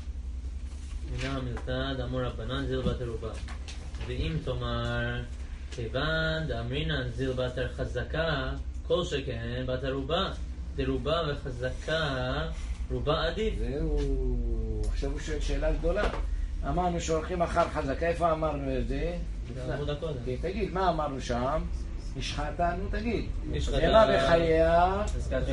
מנה מיתה דאמור רבנן זיל בתרובה. ואם תאמר, כיוון דאמרינן זיל בתר חזקה, כל שכן בתרובה. דרובה וחזקה, רובה עדיף. זהו, עכשיו הוא שואל שאלה גדולה. אמרנו שהולכים אחר חזקה, איפה אמרנו את זה? תגיד, מה אמרנו שם? נשחטה, נו תגיד. נשחטה בחייה,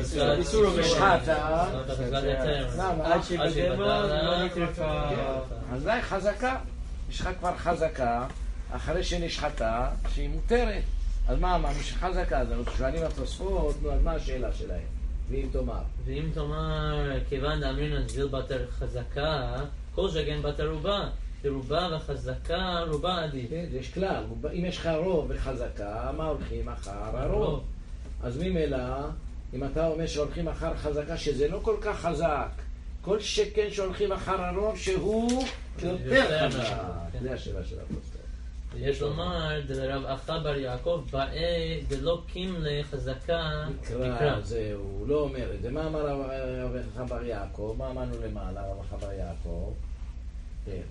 נשחטה. למה? עד שבגבול לא נטרפה. אז די, חזקה. יש לך כבר חזקה, אחרי שנשחטה, שהיא מותרת. אז מה אמרנו? שחזקה, אז אנחנו שואלים התוספות, נו, אז מה השאלה שלהם? ואם תאמר? ואם תאמר, כיוון דאמרינן זיל בתר חזקה, כל שכן בתר רובה. רובה וחזקה, רובה עדיף. כן, יש כלל. אם יש לך רוב וחזקה, מה הולכים אחר הרוב? אז ממילא, אם אתה אומר שהולכים אחר חזקה, שזה לא כל כך חזק, כל שכן שהולכים אחר הרוב, שהוא יותר חזק. זה השאלה של הפוסטר. יש לומר, דלרב אחא בר יעקב, באי דלא קימלה חזקה מקרא. זהו, הוא לא אומר את זה. מה אמר רב אחא בר יעקב? מה אמרנו למעלה, רב אחא בר יעקב? כן.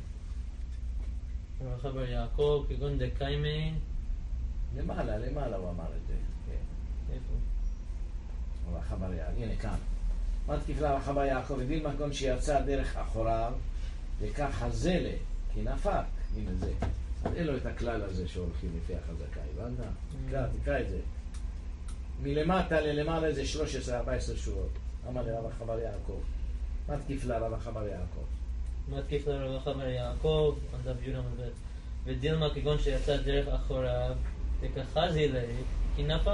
רב אחא בר יעקב, כגון דקיימי. למעלה, למעלה הוא אמר את זה. כן. איפה? רב אחא בר יעקב, הנה כאן. מה תקיף לרב אחא בר יעקב? הבין מקום שיצא דרך אחוריו, וכך הזלה, כי נפק. הנה זה. אז אין לו את הכלל הזה שהולכים לפי החזקה, הבנת? תקרא, תקרא את זה. מלמטה ללמעלה זה שלוש עשרה ארבע עשרה שורות. אמר לרב אחא בר יעקב. מה תקיף לרב אחא בר יעקב? מה תקיף לרב אחא בר יעקב? ענדב יהודה מלבד. ודילמה כגון שיצא דרך אחוריו, וככה זה אלי, כי נפק.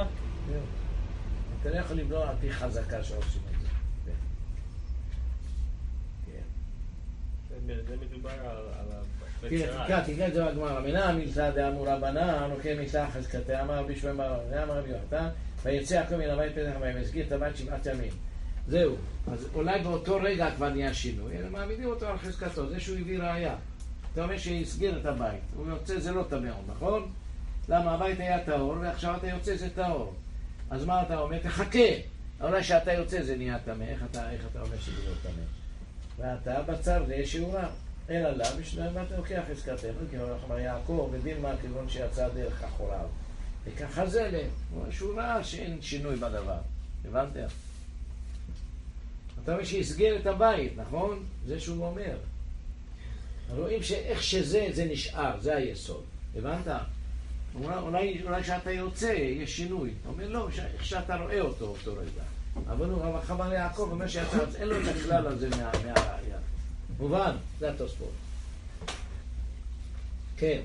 אתה לא יכול לבלוע על פי חזקה שעושים את זה. זה מדובר על תקרא, תקרא את זה בגמרא. מנה מילתא דאמורא בנן, או כן מילתא חזקתיה, אמר רבי שמעון בר אבא, אמר רבי יוחנן, ויצא יעקב מן הבית פתח המים, והסגיר את הבית שבעת ימים. זהו. אז אולי באותו רגע כבר נהיה שינוי, אלא מעמידים אותו על חזקתו, זה שהוא הביא ראיה. אתה אומר שהסגיר את הבית, הוא יוצא, זה לא טמא, נכון? למה הבית היה טהור, ועכשיו אתה יוצא זה טהור. אז מה אתה אומר? תחכה. אולי שאתה יוצא זה נהיה טמא, איך אתה, איך אתה אומר שזה לא טמא? ואתה בצר זה שיעורה. אלא לה, בשביל מה אתה לוקח חזקתנו, כי אנחנו אמר יעקב, ודין כגון שיצא דרך אחוריו. וככה זה להם. שהוא ראה שאין שינוי בדבר. הבנת? אתה אומר שהסגיר את הבית, נכון? זה שהוא אומר. רואים שאיך שזה, זה נשאר, זה היסוד. הבנת? אולי, אולי שאתה יוצא, יש שינוי. אתה אומר, לא, איך שאתה רואה אותו, אותו רגע. אבל הוא חבר ליעקב, אומר שיצא, אין לו את הכלל הזה מה, מהראיה. מובן, זה התוספות. כן.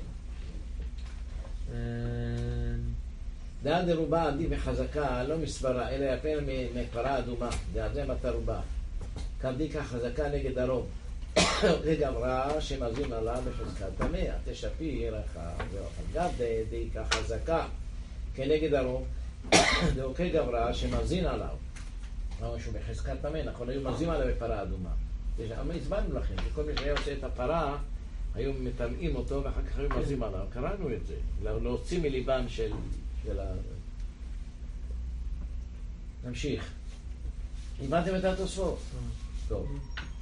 דעה דרובה עדי וחזקה, לא מסברה, אלא יפל מפרה אדומה. זה מטה רובה. כבדיקה חזקה נגד הרוב. וגברה שמזין עליו בחזקת טמא, תשפי רחה, אגב דיקה חזקה כנגד הרוב, דאוקי גברה שמזין עליו. מה משהו בחזקת טמא, נכון, היו מזין עליו בפרה אדומה. אבל הסברנו לכם, שכל מי שהיה עושה את הפרה, היו מטמאים אותו ואחר כך היו מזין עליו. קראנו את זה, להוציא מליבם של... נמשיך. הבנתם את התוספות? טוב.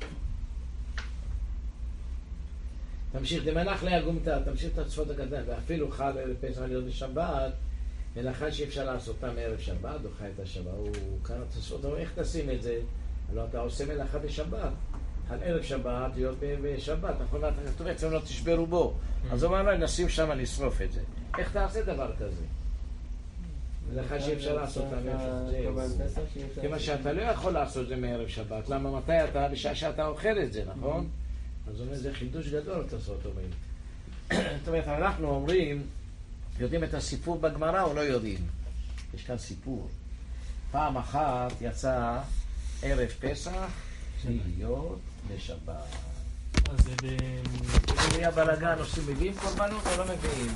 תמשיך, דמנח להגומתה, תמשיך את התוספות הקטן, ואפילו חל פסח להיות בשבת, מלאכה שאפשר לעשותה מערב שבת, דוחה את השבת. הוא כאן התוספות, אבל איך תשים את זה? הלוא אתה עושה מלאכה בשבת, על ערב שבת, להיות בשבת, נכון? אתה כתוב, אצלנו לא תשברו בו. אז הוא אמר, נשים שם לשרוף את זה. איך תעשה דבר כזה? מלאכה שאפשר לעשותה מערב שבת. כמה שאתה לא יכול לעשות זה מערב שבת, למה מתי אתה? בשעה שאתה אוכל את זה, נכון? אז אומר, זה חידוש גדול, תעשות אומרים. זאת אומרת, אנחנו אומרים, יודעים את הסיפור בגמרא או לא יודעים? יש כאן סיפור. פעם אחת יצא ערב פסח להיות לשבת. אז זה ב... זה היה בלגן, עושים, מביאים קורבנות או לא מביאים?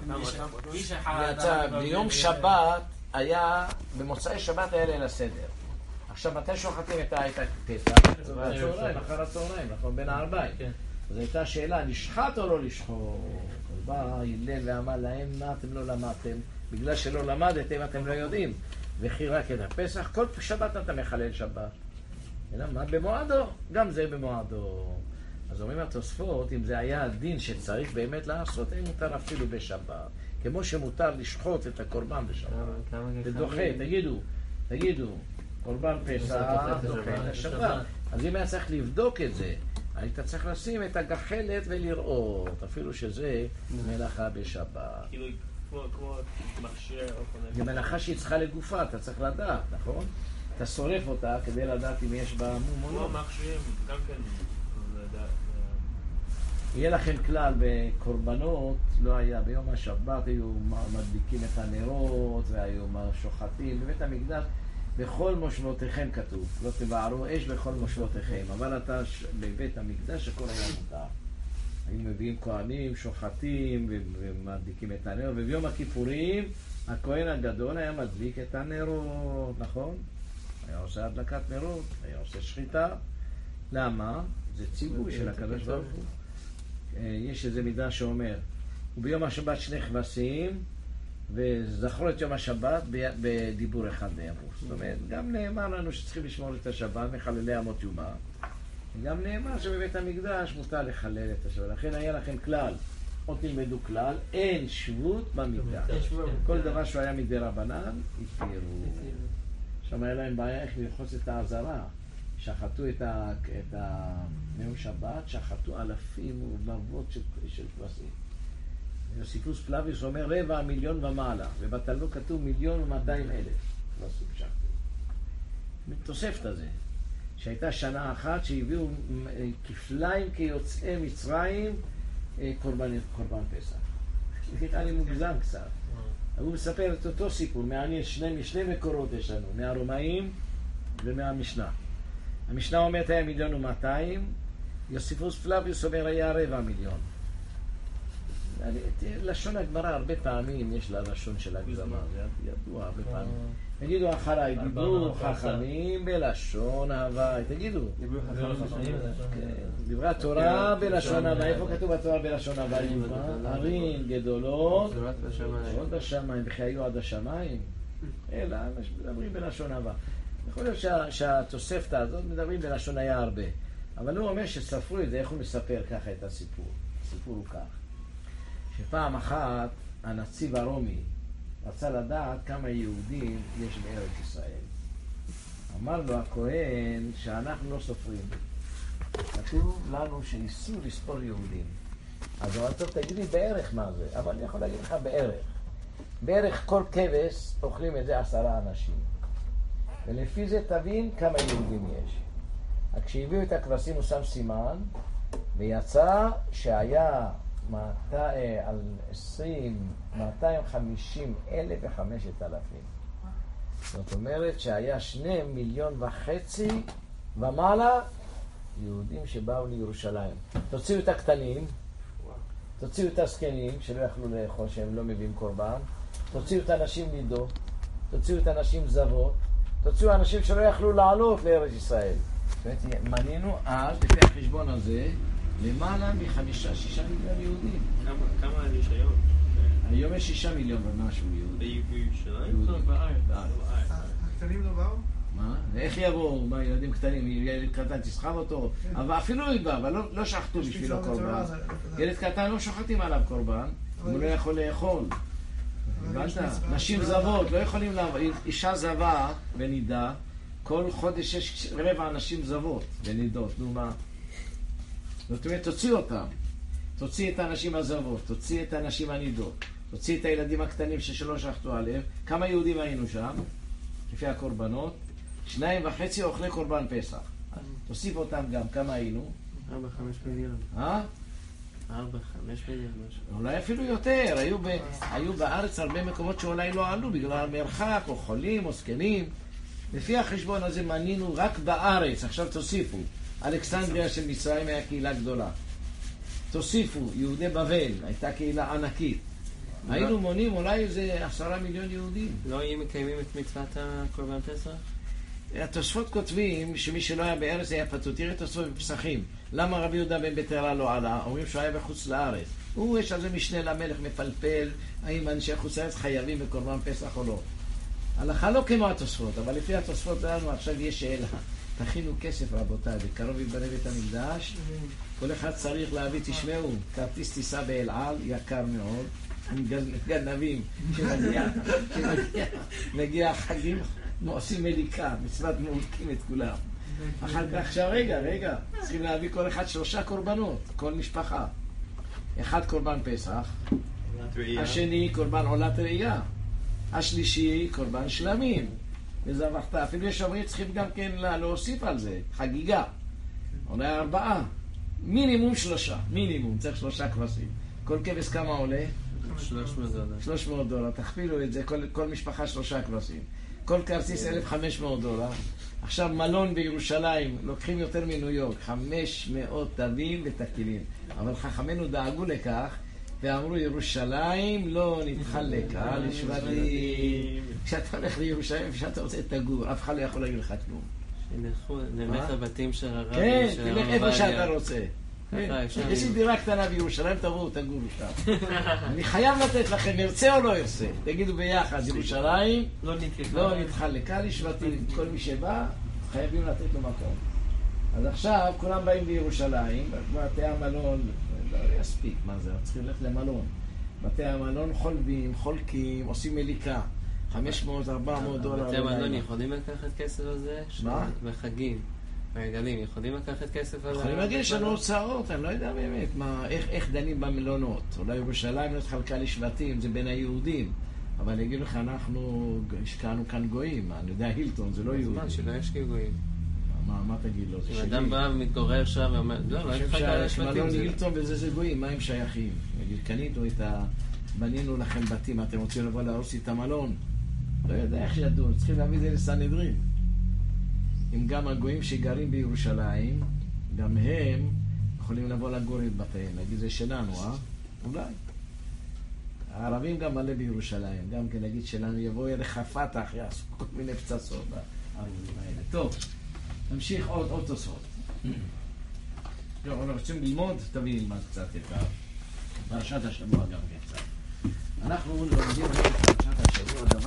יצא, ביום שבת היה, במוצאי שבת היה ליל הסדר. עכשיו, מתי שוחטים את הפסח? בצהריים, אחר הצהריים, נכון, בין הארבעים. אז הייתה שאלה, נשחט או לא לשחוט? אז בא הלל ואמר להם, מה אתם לא למדתם? בגלל שלא למדתם, אתם לא יודעים. וכי רק את הפסח, כל שבת אתה מחלל שבת. אלא מה? במועדו. גם זה במועדו. אז אומרים התוספות, אם זה היה הדין שצריך באמת לעשות, אין מותר אפילו בשבת. כמו שמותר לשחוט את הקורבן בשבת. ודוחה, תגידו, תגידו. קורבן פסח, דוחה את השבת. אז אם היה צריך לבדוק את זה, היית צריך לשים את הגחלת ולראות, אפילו שזה מלאכה בשבת. כאילו, כמו מכשיר או קונה. זה מלאכה שהיא צריכה לגופה, אתה צריך לדעת, נכון? אתה שורף אותה כדי לדעת אם יש בה מום או לא. כמו מכשירים, גם כן, לדעת. יהיה לכם כלל בקורבנות, לא היה, ביום השבת היו מדליקים את הנרות והיו שוחטים, בבית המקדש בכל מושבותיכם כתוב, לא תבערו אש בכל מושבותיכם, אבל אתה בבית המקדש הכל היה מותר. היו מביאים כהנים, שוחטים ומדליקים את הנרות, וביום הכיפורים הכהן הגדול היה מדליק את הנרות, נכון? היה עושה הדלקת נרות, היה עושה שחיטה. למה? זה ציווי של הקדוש ברוך הוא. יש איזה מידה שאומר, וביום השבת שני כבשים, וזכרו את יום השבת בדיבור אחד נאמרו. זאת אומרת, גם נאמר לנו שצריכים לשמור את השבת מחללי אמות יומא. גם נאמר שבבית המקדש מותר לחלל את השבת. לכן היה לכם כלל, או תלמדו כלל, אין שבות במקדש. כל דבר שהוא היה מדי רבנן, התירו. שם היה להם בעיה איך ללחוץ את העזרה. שחטו את הנאום שבת, שחטו אלפים ורבבות של כבשים. יוסיפוס פלביוס אומר רבע מיליון ומעלה, ובתלמוד כתוב מיליון ומאתיים אלף. לא סופשת. מתוספת הזה, שהייתה שנה אחת שהביאו כפליים כיוצאי מצרים קורבן, קורבן פסח. נראה לי מוגזם קצת. הוא מספר את אותו סיפור, מעניין שני, משני מקורות יש לנו, מהרומאים ומהמשנה. המשנה אומרת היה מיליון ומאתיים, יוסיפוס פלביוס אומר היה רבע מיליון. לשון הגמרא הרבה פעמים יש לה לשון של הגזמה, זה ידוע הרבה פעמים. תגידו אחריי, דיברו חכמים בלשון הווי, תגידו. דברי התורה בלשון הווי, איפה כתוב התורה בלשון הווי? ערים גדולות, עוד בשמיים, וכי היו עד השמיים? אלא, מדברים בלשון הווי. יכול להיות שהתוספתא הזאת מדברים בלשון היה הרבה. אבל הוא אומר שספרו את זה, איך הוא מספר ככה את הסיפור? הסיפור הוא כך. שפעם אחת הנציב הרומי רצה לדעת כמה יהודים יש בארץ ישראל. אמר לו הכהן שאנחנו לא סופרים. כתוב לנו שאיסור לספור יהודים. אז הוא אמר, תגיד לי בערך מה זה, אבל אני יכול להגיד לך בערך. בערך כל כבש אוכלים את זה עשרה אנשים. ולפי זה תבין כמה יהודים יש. כשהביאו את הכבשים הוא שם סימן, ויצא שהיה על עשרים, מאתיים וחמישים אלף וחמשת אלפים. זאת אומרת שהיה שני מיליון וחצי ומעלה יהודים שבאו לירושלים. תוציאו את הקטנים, תוציאו את הסקנים שלא יכלו לאכול, שהם לא מביאים קורבן, תוציאו את האנשים לידו, תוציאו את האנשים זבות, תוציאו אנשים שלא יכלו לעלות לארץ ישראל. זאת אומרת, מנינו אז, לפי החשבון הזה, למעלה מחמישה, שישה מיליון יהודים. כמה יש היום? היום יש שישה מיליון ומשהו יהודים. בירושלים? הקטנים לא באו? מה? ואיך יבואו? מה, ילדים קטנים? ילד קטן תסחב אותו? אבל אפילו הוא יבא, אבל לא שחטו בשבילו קורבן. ילד קטן לא שוחטים עליו קורבן, הוא לא יכול לאכול. נשים זבות, לא יכולים לעבוד. אישה זבה ונידה, כל חודש יש רבע אנשים זבות ונידות. נו מה? זאת אומרת, תוציא אותם. תוציא את האנשים הזבות, תוציא את האנשים הנידות, תוציא את הילדים הקטנים ששלא שחטו עליהם. כמה יהודים היינו שם? לפי הקורבנות. שניים וחצי אוכלי קורבן פסח. תוסיף אותם גם. כמה היינו? ארבע, חמש מיליון. אה? ארבע, חמש מיליון. אולי אפילו יותר. היו, ב... היו בארץ הרבה מקומות שאולי לא עלו בגלל המרחק, או חולים, או זקנים. לפי החשבון הזה מנינו רק בארץ. עכשיו תוסיפו. אלכסנדריה של מצרים היה קהילה גדולה. תוסיפו, יהודי בבל, הייתה קהילה ענקית. היינו מונים אולי איזה עשרה מיליון יהודים. לא היינו מקיימים את מצוות הקורבן פסח? התוספות כותבים שמי שלא היה בארץ היה פטור. תראה תוספות בפסחים. למה רבי יהודה בן בתרא לא עלה? אומרים שהוא היה בחוץ לארץ. הוא יש על זה משנה למלך מפלפל, האם אנשי חוץ לארץ חייבים בקורבן פסח או לא. הלכה לא כמו התוספות, אבל לפי התוספות לנו עכשיו יש שאלה. תכינו כסף רבותיי, בקרוב יבנה בית המקדש, כל אחד צריך להביא, תשמעו, כרטיס טיסה באל על, יקר מאוד, עם גנבים, שמגיע, שמגיע, מגיע החגים, עושים מליקה, מצוות מולקים את כולם. אחר כך, עכשיו רגע, רגע, צריכים להביא כל אחד שלושה קורבנות, כל משפחה. אחד קורבן פסח, השני קורבן עולת ראייה, השלישי קורבן שלמים. וזבחת, אפילו יש אומרים צריכים גם כן להוסיף על זה, חגיגה. עולה ארבעה. מינימום שלושה, מינימום, צריך שלושה כבשים. כל כבש כמה עולה? שלוש מאות דולר. שלוש מאות דולר, תכפילו את זה, כל, כל משפחה שלושה כבשים. כל כרטיס אלף וחמש מאות דולר. עכשיו מלון בירושלים, לוקחים יותר מניו יורק, חמש מאות תווים ותקילים. אבל חכמינו דאגו לכך, ואמרו ירושלים לא נתחלק על שבטים. כשאתה הולך לירושלים, כשאתה רוצה תגור, אף אחד לא יכול להגיד לך כלום. שנלכו, נלך לבתים של הרבי. כן, תלך איפה שאתה רוצה. יש לי דירה קטנה בירושלים, תבואו, תגורו שם. אני חייב לתת לכם, ירצה או לא ירצה. תגידו ביחד, ירושלים לא נתחלק על שבטים. כל מי שבא, חייבים לתת לו מקום. אז עכשיו כולם באים לירושלים, בתי המלון, לא יספיק, מה זה? צריכים ללכת למלון. בתי המלון חולבים, חולקים, עושים מליקה. חמש מאות, ארבע מאות דולר. בתי המלון יכולים לקחת כסף על זה? מה? בחגים. ברגלים, יכולים לקחת כסף על זה? יכולים להגיד שיש לנו הוצאות, אני לא יודע באמת, מה, איך, איך דנים במלונות. אולי ירושלים לא התחלקה לשבטים, זה בין היהודים. אבל אני אגיד לך, אנחנו השקענו כאן גויים. אני יודע, הילטון, זה לא יהודי. זמן שלא ישקיעו גויים. מה, מה תגיד לו? אם אדם בא ומתגורר שם ואומר, לא, לא התחלקה לשבטים. מלון הילטון וזה זה גויים, מה הם שייכים? נגיד, קנינו את ה... בנינו לכם בתים, אתם רוצים לבוא להרוס את המלון? לא יודע איך שידעו, צריכים להביא את זה לסנהדרין. אם גם הגויים שגרים בירושלים, גם הם יכולים לבוא לגור את בתיהם. נגיד, זה שלנו, אה? אולי. הערבים גם מלא בירושלים, גם כן נגיד שלנו יבואו אליך פתח, יעשו כל מיני פצצות בערבים האלה. טוב, נמשיך עוד, עוד תוספות. לא, רוצים ללמוד? תביא ללמד קצת את פרשת השבוע גם קצת. אנחנו לומדים את פרשת השבוע, דבר